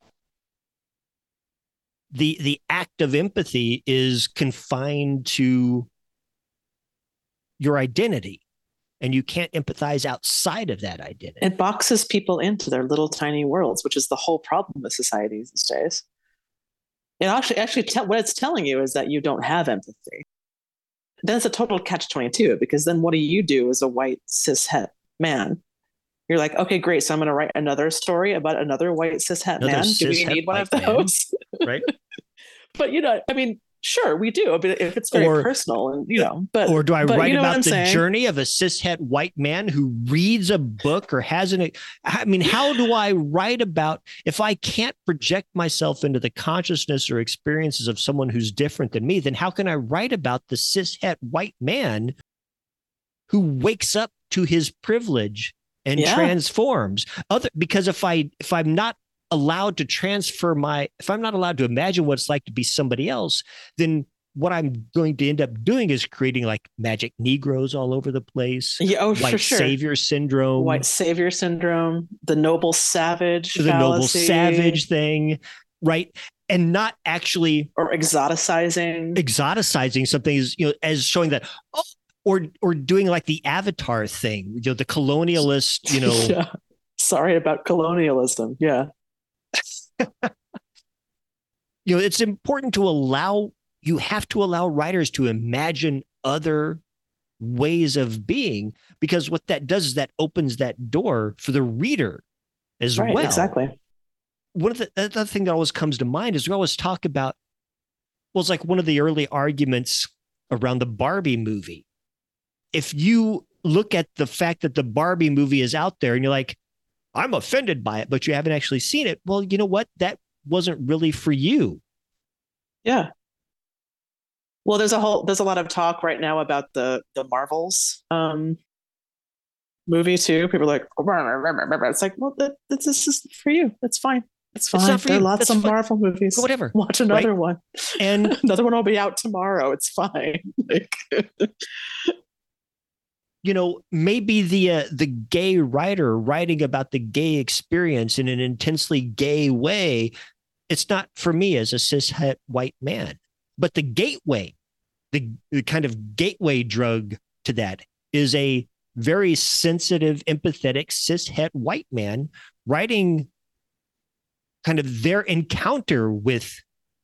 the act of empathy is confined to your identity, and you can't empathize outside of that identity. It boxes people into their little tiny worlds, which is the whole problem with society these days. It actually what it's telling you is that you don't have empathy. Then it's a total catch-22, because then what do you do as a white cis-het man? You're like, okay, great. So I'm going to write another story about another white cis-het man. Do we need one of those? Right. But, sure, we do. But if it's very personal and, but. Or do I write about the journey of a cis-het white man who reads a book or has how do I write about, if I can't project myself into the consciousness or experiences of someone who's different than me, then how can I write about the cis-het white man who wakes up to his privilege and transforms? Because if I'm not allowed to if I'm not allowed to imagine what it's like to be somebody else, then what I'm going to end up doing is creating like magic Negroes all over the place. White savior syndrome. White savior syndrome. The noble savage. The noble savage thing. Right. and not actually or exoticizing something as, as showing that, oh, or doing like the Avatar thing, the colonialist, Yeah. Sorry about colonialism. Yeah. It's important you have to allow writers to imagine other ways of being, because what that does is that opens that door for the reader as right, well. Exactly. One of the other thing that always comes to mind is we always talk about, well, it's like one of the early arguments around the Barbie movie. If you look at the fact that the Barbie movie is out there and you're like, I'm offended by it, but you haven't actually seen it. Well, you know what? That wasn't really for you. Yeah. Well, there's a lot of talk right now about the Marvels movie too. People are like, it's like, well, this is for you. That's fine. It's fine. It's not for there are lots of Marvel movies. Whatever. Watch another one. And another one will be out tomorrow. It's fine. Maybe the gay writer writing about the gay experience in an intensely gay way, it's not for me as a cishet white man. But the gateway, the kind of gateway drug to that is a very sensitive, empathetic, cishet white man writing kind of their encounter with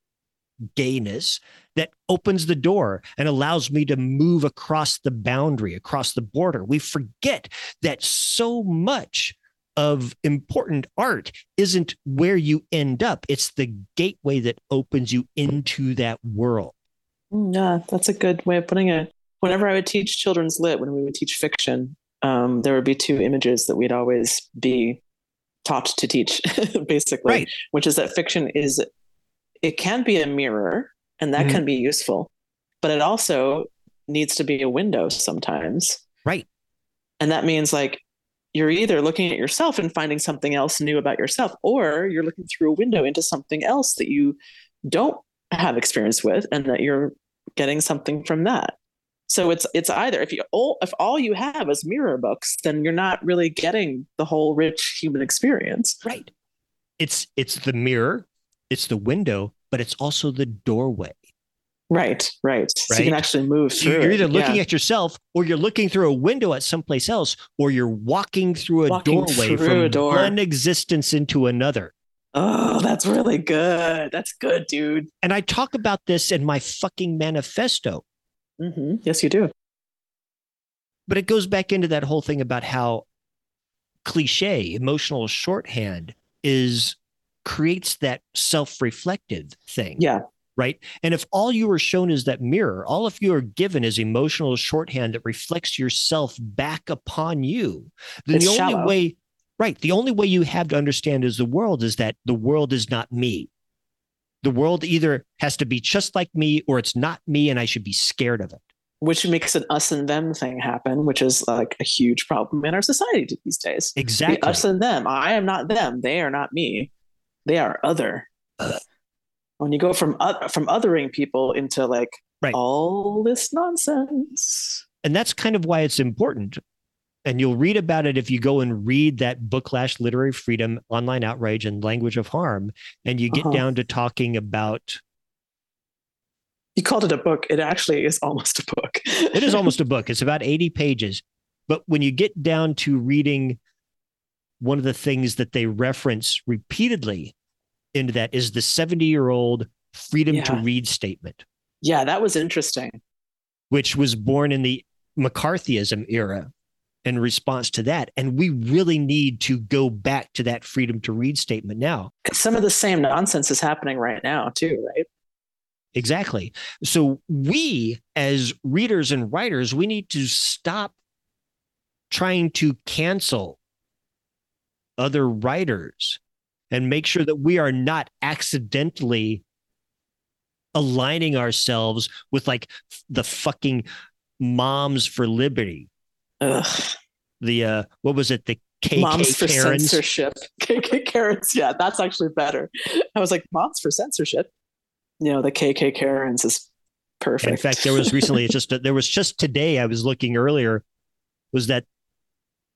gayness that opens the door and allows me to move across the boundary, across the border. We forget that so much of important art isn't where you end up. It's the gateway that opens you into that world. Yeah, that's a good way of putting it. Whenever I would teach children's lit, when we would teach fiction, there would be two images that we'd always be taught to teach, basically, right. Which is that fiction it can be a mirror, and that can be useful, but it also needs to be a window sometimes. Right. And that means like you're either looking at yourself and finding something else new about yourself, or you're looking through a window into something else that you don't have experience with, and that you're getting something from that. So it's either if all you have is mirror books, then you're not really getting the whole rich human experience. Right. It's the mirror, it's the window, but it's also the doorway. Right. So you can actually move through. You're either looking at yourself, or you're looking through a window at someplace else, or you're walking through a doorway from one existence into another. Oh, that's really good. That's good, dude. And I talk about this in my fucking manifesto. Mm-hmm. Yes, you do. But it goes back into that whole thing about how cliche, emotional shorthand creates that self-reflective thing. Yeah. Right. And if all you are shown is that mirror, all of you are given is emotional shorthand that reflects yourself back upon you, then it's the shallow. only way, right, the only way you have to understand is that the world is not me. The world either has to be just like me, or it's not me, and I should be scared of it. Which makes an us and them thing happen, which is like a huge problem in our society these days. Exactly. The us and them. I am not them. They are not me. They are other. When you go from othering people into like all this nonsense. And that's kind of why it's important. And you'll read about it if you go and read that Booklash Literary Freedom, Online Outrage, and Language of Harm. And you get down to talking about... You called it a book. It actually is almost a book. It is almost a book. It's about 80 pages. But when you get down to reading, one of the things that they reference repeatedly into that is the 70-year-old freedom to read statement. Yeah, that was interesting. Which was born in the McCarthyism era in response to that. And we really need to go back to that freedom to read statement now. Some of the same nonsense is happening right now too, right? Exactly. So we, as readers and writers, we need to stop trying to cancel other writers and make sure that we are not accidentally aligning ourselves with like the fucking Moms for Liberty. Ugh. The what was it? The KK Moms for Karens? Censorship. KK Karens. Yeah, that's actually better. I was like, Moms for Censorship. The KK Karens is perfect. In fact, there was recently there was just today, I was looking earlier, was that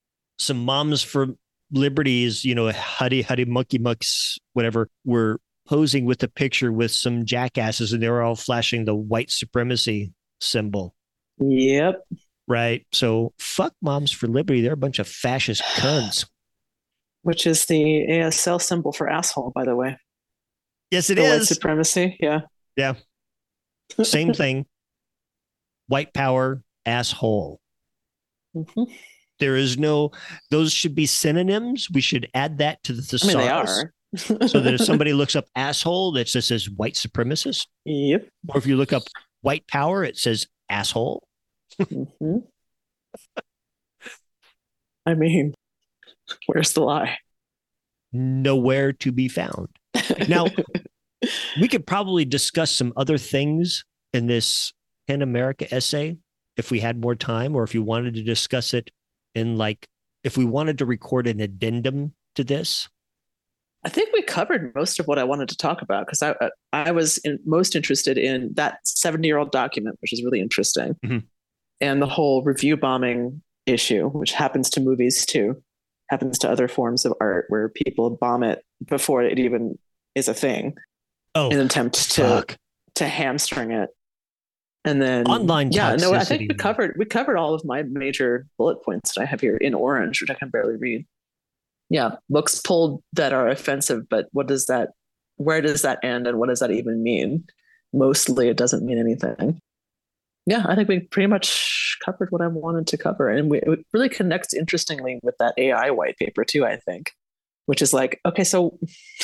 some Moms for Liberties, Huddy Mucky Mucks, whatever, were posing with a picture with some jackasses, and they were all flashing the white supremacy symbol. Yep. Right. So fuck Moms for Liberty. They're a bunch of fascist cunts. Which is the ASL symbol for asshole, by the way. Yes, it for is. White supremacy. Yeah. Yeah. Same thing. White power, asshole. Mm-hmm. There is no, those should be synonyms. We should add that to the thesaurus. They are. So that if somebody looks up asshole, that just says white supremacist. Yep. Or if you look up white power, it says asshole. Mm-hmm. I mean, where's the lie? Nowhere to be found. Now, we could probably discuss some other things in this PEN America essay if we had more time, or if you wanted to discuss it in if we wanted to record an addendum to this. I think we covered most of what I wanted to talk about, because I was most interested in that 70-year-old document, which is really interesting, mm-hmm. and the whole review bombing issue, which happens to movies too, happens to other forms of art where people bomb it before it even is a thing in an attempt to hamstring it. And then online toxicity. I think we covered all of my major bullet points that I have here in orange, which I can barely read. Yeah, books pulled that are offensive, but where does that end, and what does that even mean? Mostly it doesn't mean anything. Yeah, I think we pretty much covered what I wanted to cover. And it really connects interestingly with that AI white paper too, I think, which is like, okay, so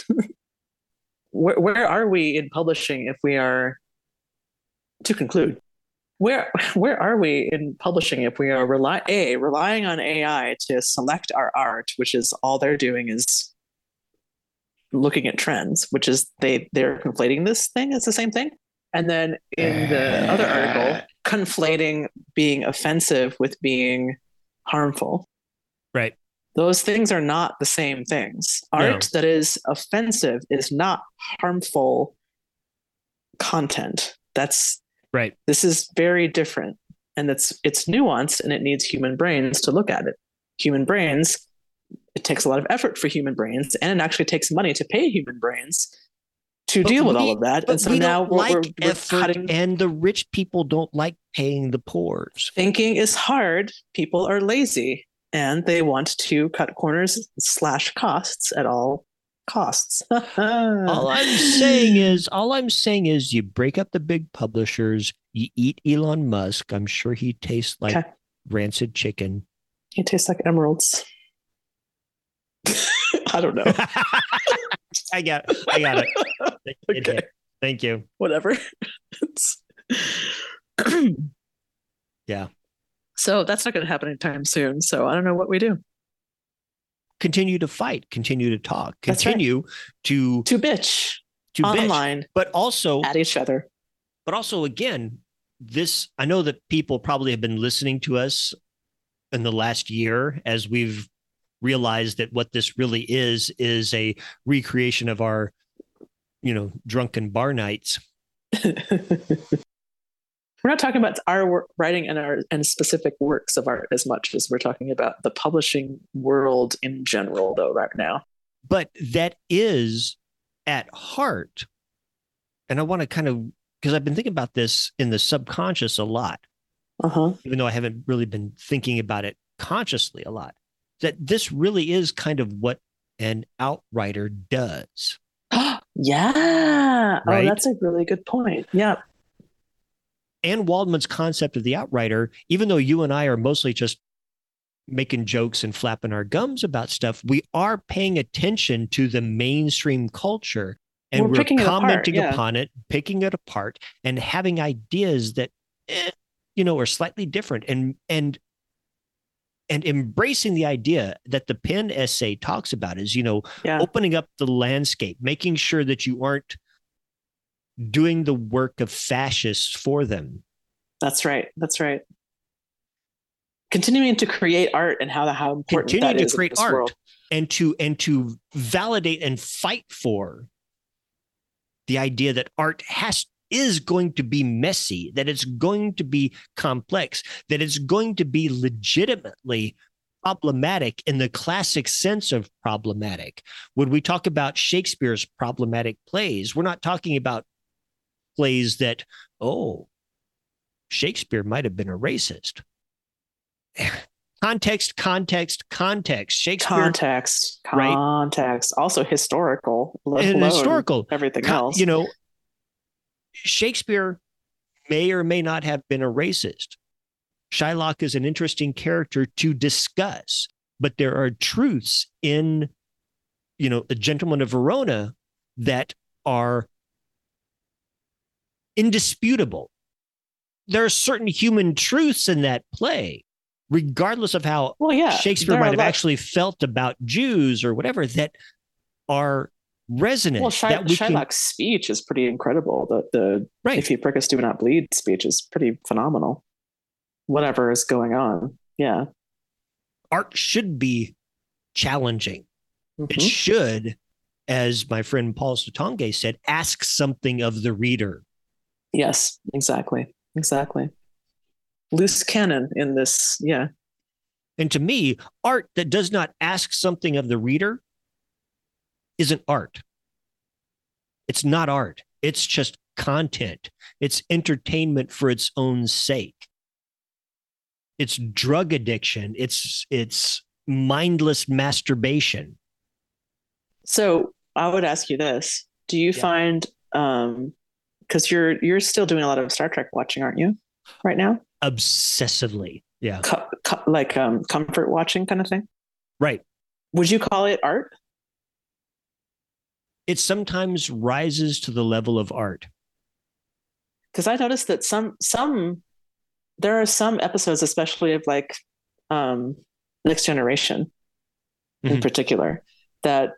where are we in publishing if we are, to conclude, where are we in publishing if we are relying on AI to select our art, which is all they're doing is looking at trends, which is they're conflating this thing as the same thing. And then in the other article, conflating being offensive with being harmful. Right. Those things are not the same things. Art that is offensive is not harmful content. That's right. This is very different, and it's nuanced, and it needs human brains to look at it. Human brains, it takes a lot of effort for human brains, and it actually takes money to pay human brains to deal with all of that. But and so we now don't like we're effort, cutting, and the rich people don't like paying the poors. Thinking is hard. People are lazy, and they want to cut corners / costs at all costs. All I'm saying is you break up the big publishers, you eat Elon Musk. I'm sure he tastes like rancid chicken. He tastes like emeralds. I don't know. I got it. Okay. Thank you. Whatever. Yeah. So that's not going to happen anytime soon. So I don't know what we do. Continue to fight, continue to talk, continue to bitch online, but also at each other. But also, again, I know that people probably have been listening to us in the last year as we've realized that what this really is a recreation of our, drunken bar nights. We're not talking about our writing and specific works of art as much as we're talking about the publishing world in general, though, right now. But that is at heart. And I want to because I've been thinking about this in the subconscious a lot, even though I haven't really been thinking about it consciously a lot, that this really is kind of what an outrighter does. Yeah. Right? Oh, that's a really good point. Yeah. Anne Waldman's concept of the outrighter, even though you and I are mostly just making jokes and flapping our gums about stuff, we are paying attention to the mainstream culture, and we're commenting upon it, picking it apart, and having ideas that, are slightly different, and embracing the idea that the PEN essay talks about is, opening up the landscape, making sure that you aren't doing the work of fascists for them. That's right. Continuing to create art and how important continue that to is create in this art world. and to validate and fight for the idea that art is going to be messy, that it's going to be complex, that it's going to be legitimately problematic in the classic sense of problematic. When we talk about Shakespeare's problematic plays, we're not talking about plays that, oh, Shakespeare might have been a racist. Context. Shakespeare, Context. right? Also historical. And historical. Everything else. Shakespeare may or may not have been a racist. Shylock is an interesting character to discuss, but there are truths in, The Gentleman of Verona that are indisputable. There are certain human truths in that play, regardless of how Shakespeare might have actually felt about Jews or whatever, that are resonant. Well, Shylock's speech is pretty incredible. The "If you prick us, do not bleed" speech is pretty phenomenal. Whatever is going on, yeah. Art should be challenging. Mm-hmm. It should, as my friend Paul Sotonge said, ask something of the reader. Yes, exactly. Loose cannon in this, yeah. And to me, art that does not ask something of the reader isn't art. It's not art. It's just content. It's entertainment for its own sake. It's drug addiction. It's mindless masturbation. So I would ask you this: do you find, because you're still doing a lot of Star Trek watching, aren't you, right now? Obsessively, yeah. Like comfort watching kind of thing, right? Would you call it art? It sometimes rises to the level of art. Because I noticed that there are some episodes, especially of like Next Generation in particular, that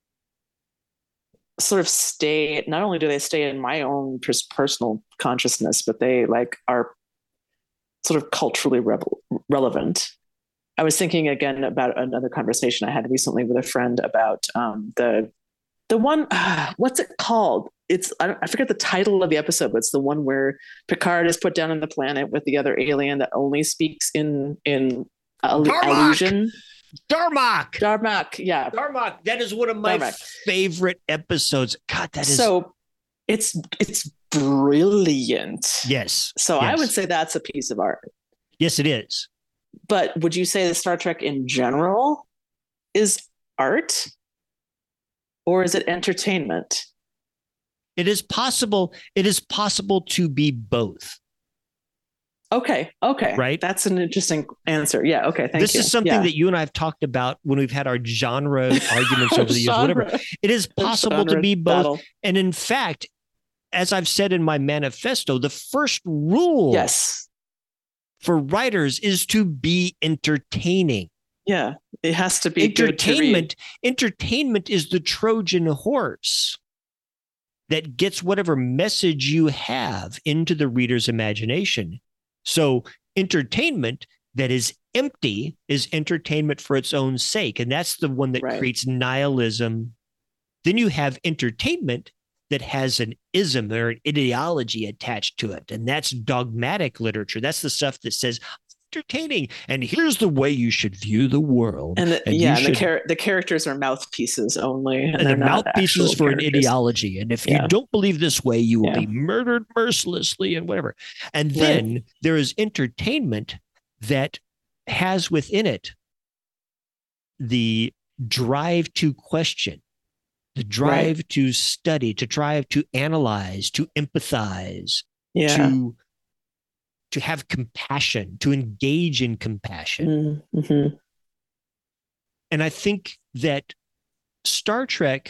sort of stay, not only do they stay in my own personal consciousness, but they like are sort of culturally relevant. I was thinking again about another conversation I had recently with a friend about the one, what's it called? I forget the title of the episode, but it's the one where Picard is put down on the planet with the other alien that only speaks in illusion. Darmok, yeah. Darmok. That is one of my favorite episodes. God, that is so. It's brilliant. Yes. So I would say that's a piece of art. Yes, it is. But would you say the Star Trek in general is art, or is it entertainment? It is possible. It is possible to be both. Okay. Right. That's an interesting answer. Yeah. Okay. Thank you. This is something that you and I have talked about when we've had our genre arguments over the years, whatever. It is possible to be both. Battle. And in fact, as I've said in my manifesto, the first rule for writers is to be entertaining. Yeah. It has to be entertainment. Entertainment is the Trojan horse that gets whatever message you have into the reader's imagination. So entertainment that is empty is entertainment for its own sake. And that's the one that creates nihilism. Then you have entertainment that has an ism or an ideology attached to it. And that's dogmatic literature. That's the stuff that says entertaining, and here's the way you should view the world. And the characters are mouthpieces only. And they're mouthpieces for an ideology. And if you don't believe this way, you will be murdered mercilessly and whatever. And then there is entertainment that has within it the drive to question, the drive to study, to drive to analyze, to empathize, to have compassion, to engage in compassion. Mm-hmm. And I think that Star Trek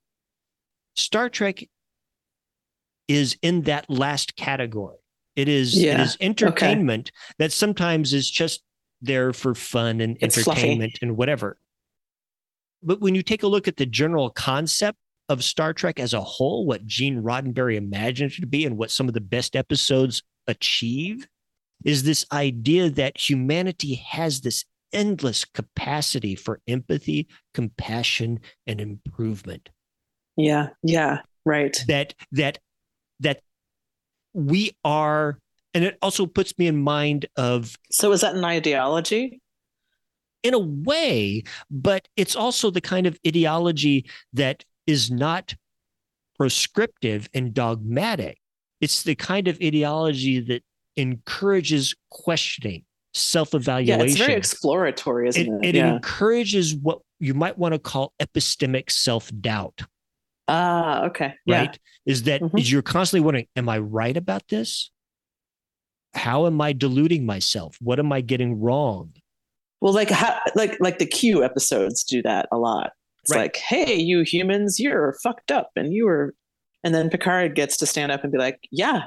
is in that last category. It is entertainment that sometimes is just there for fun and entertainment and whatever. But when you take a look at the general concept of Star Trek as a whole, what Gene Roddenberry imagined it to be and what some of the best episodes achieve, is this idea that humanity has this endless capacity for empathy, compassion, and improvement. Yeah, right. That we are, and it also puts me in mind of. So is that an ideology? in a way, but it's also the kind of ideology that is not prescriptive and dogmatic. It's the kind of ideology that encourages questioning, self-evaluation. Yeah, it's very exploratory, isn't it? It encourages what you might want to call epistemic self-doubt. Okay. Right? Yeah. Is that you're constantly wondering, am I right about this? How am I deluding myself? What am I getting wrong? Well, like the Q episodes do that a lot. It's like, hey, you humans, you're fucked up, and and then Picard gets to stand up and be like,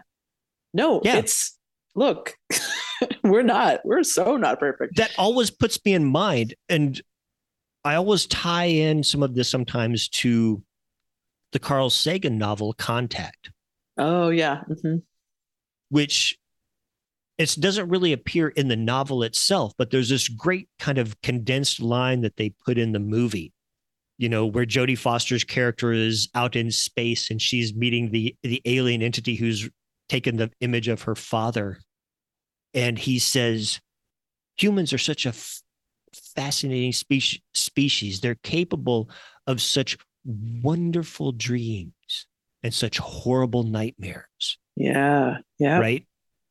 look, we're so not perfect. That always puts me in mind, and I always tie in some of this sometimes to the Carl Sagan novel Contact. Oh yeah, which it doesn't really appear in the novel itself, but there's this great kind of condensed line that they put in the movie, where Jodie Foster's character is out in space and she's meeting the alien entity who's taken the image of her father. And he says, humans are such a fascinating species. They're capable of such wonderful dreams and such horrible nightmares. Yeah. Yeah. Right.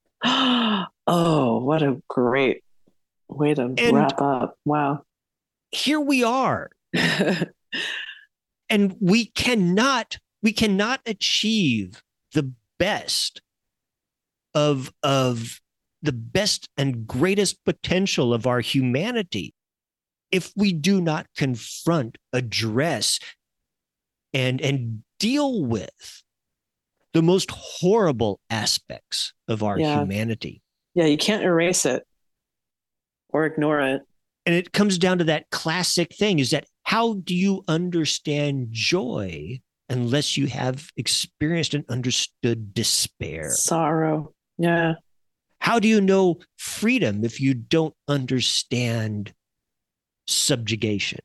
Oh, what a great way to wrap up. Wow. Here we are. And we cannot achieve the best of the best and greatest potential of our humanity if we do not confront, address, and deal with the most horrible aspects of our humanity. Yeah, you can't erase it or ignore it. And it comes down to that classic thing, is that how do you understand joy unless you have experienced and understood despair? Sorrow. Yeah. How do you know freedom if you don't understand subjugation?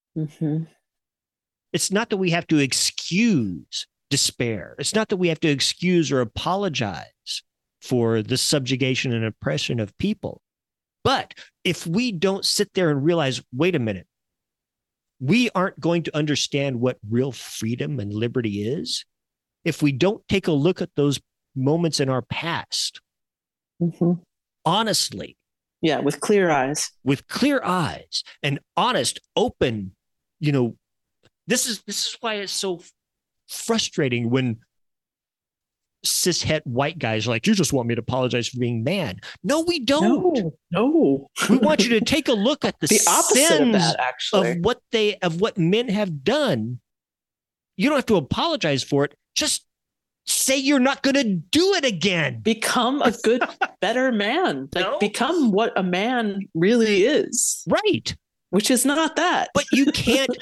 It's not that we have to excuse despair. It's not that we have to excuse or apologize for the subjugation and oppression of people. But if we don't sit there and realize, wait a minute, we aren't going to understand what real freedom and liberty is if we don't take a look at those moments in our past. Honestly. Yeah, with clear eyes. With clear eyes and honest, open, this is why it's so frustrating when cishet white guys are like, you just want me to apologize for being mad. No, we don't. No. We want you to take a look at the opposite of that, actually, of what men have done. You don't have to apologize for it. Just say you're not going to do it again. Become a good, better man. Become what a man really is. Right. Which is not that. But you can't,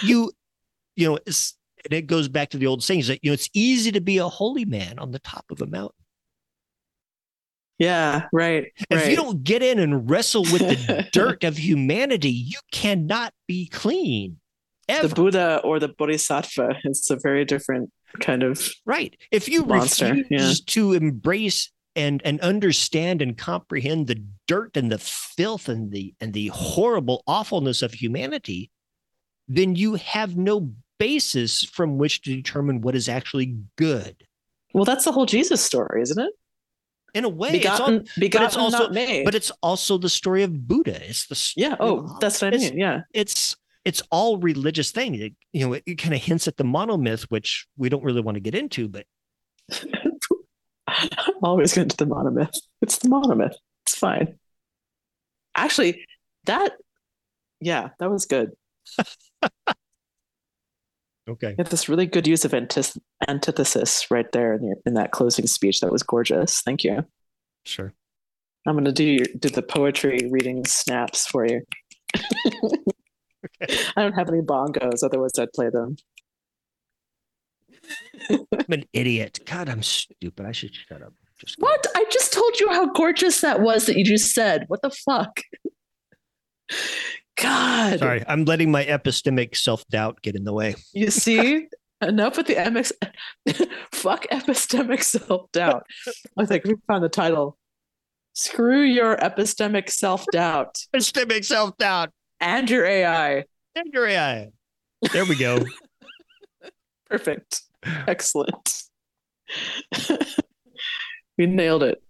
and it goes back to the old saying, that, it's easy to be a holy man on the top of a mountain. Yeah, right. If you don't get in and wrestle with the dirt of humanity, you cannot be clean. Ever. The Buddha or the Bodhisattva is a very different kind of If you monster, refuse to embrace and understand and comprehend the dirt and the filth and the horrible awfulness of humanity, then you have no basis from which to determine what is actually good. Well, that's the whole Jesus story, isn't it? In a way, begotten, also, not made. But it's also the story of Buddha. It's the that's what I mean. Yeah, it's all religious thing. It kind of hints at the monomyth, which we don't really want to get into. But always get into the monomyth. It's the monomyth. It's fine. Actually, that was good. Okay. You had this really good use of antithesis right there in that closing speech. That was gorgeous. Thank you. Sure. I'm going to do the poetry reading snaps for you. Okay. I don't have any bongos, otherwise I'd play them. I'm an idiot. God, I'm stupid. I should shut up. What? I just told you how gorgeous that was that you just said. What the fuck? God. Sorry, I'm letting my epistemic self-doubt get in the way. You see? Enough with the MX. Fuck epistemic self-doubt. I think we found the title. Screw your epistemic self-doubt. Epistemic self-doubt. And your AI. And your AI. There we go. Perfect. Excellent. We nailed it.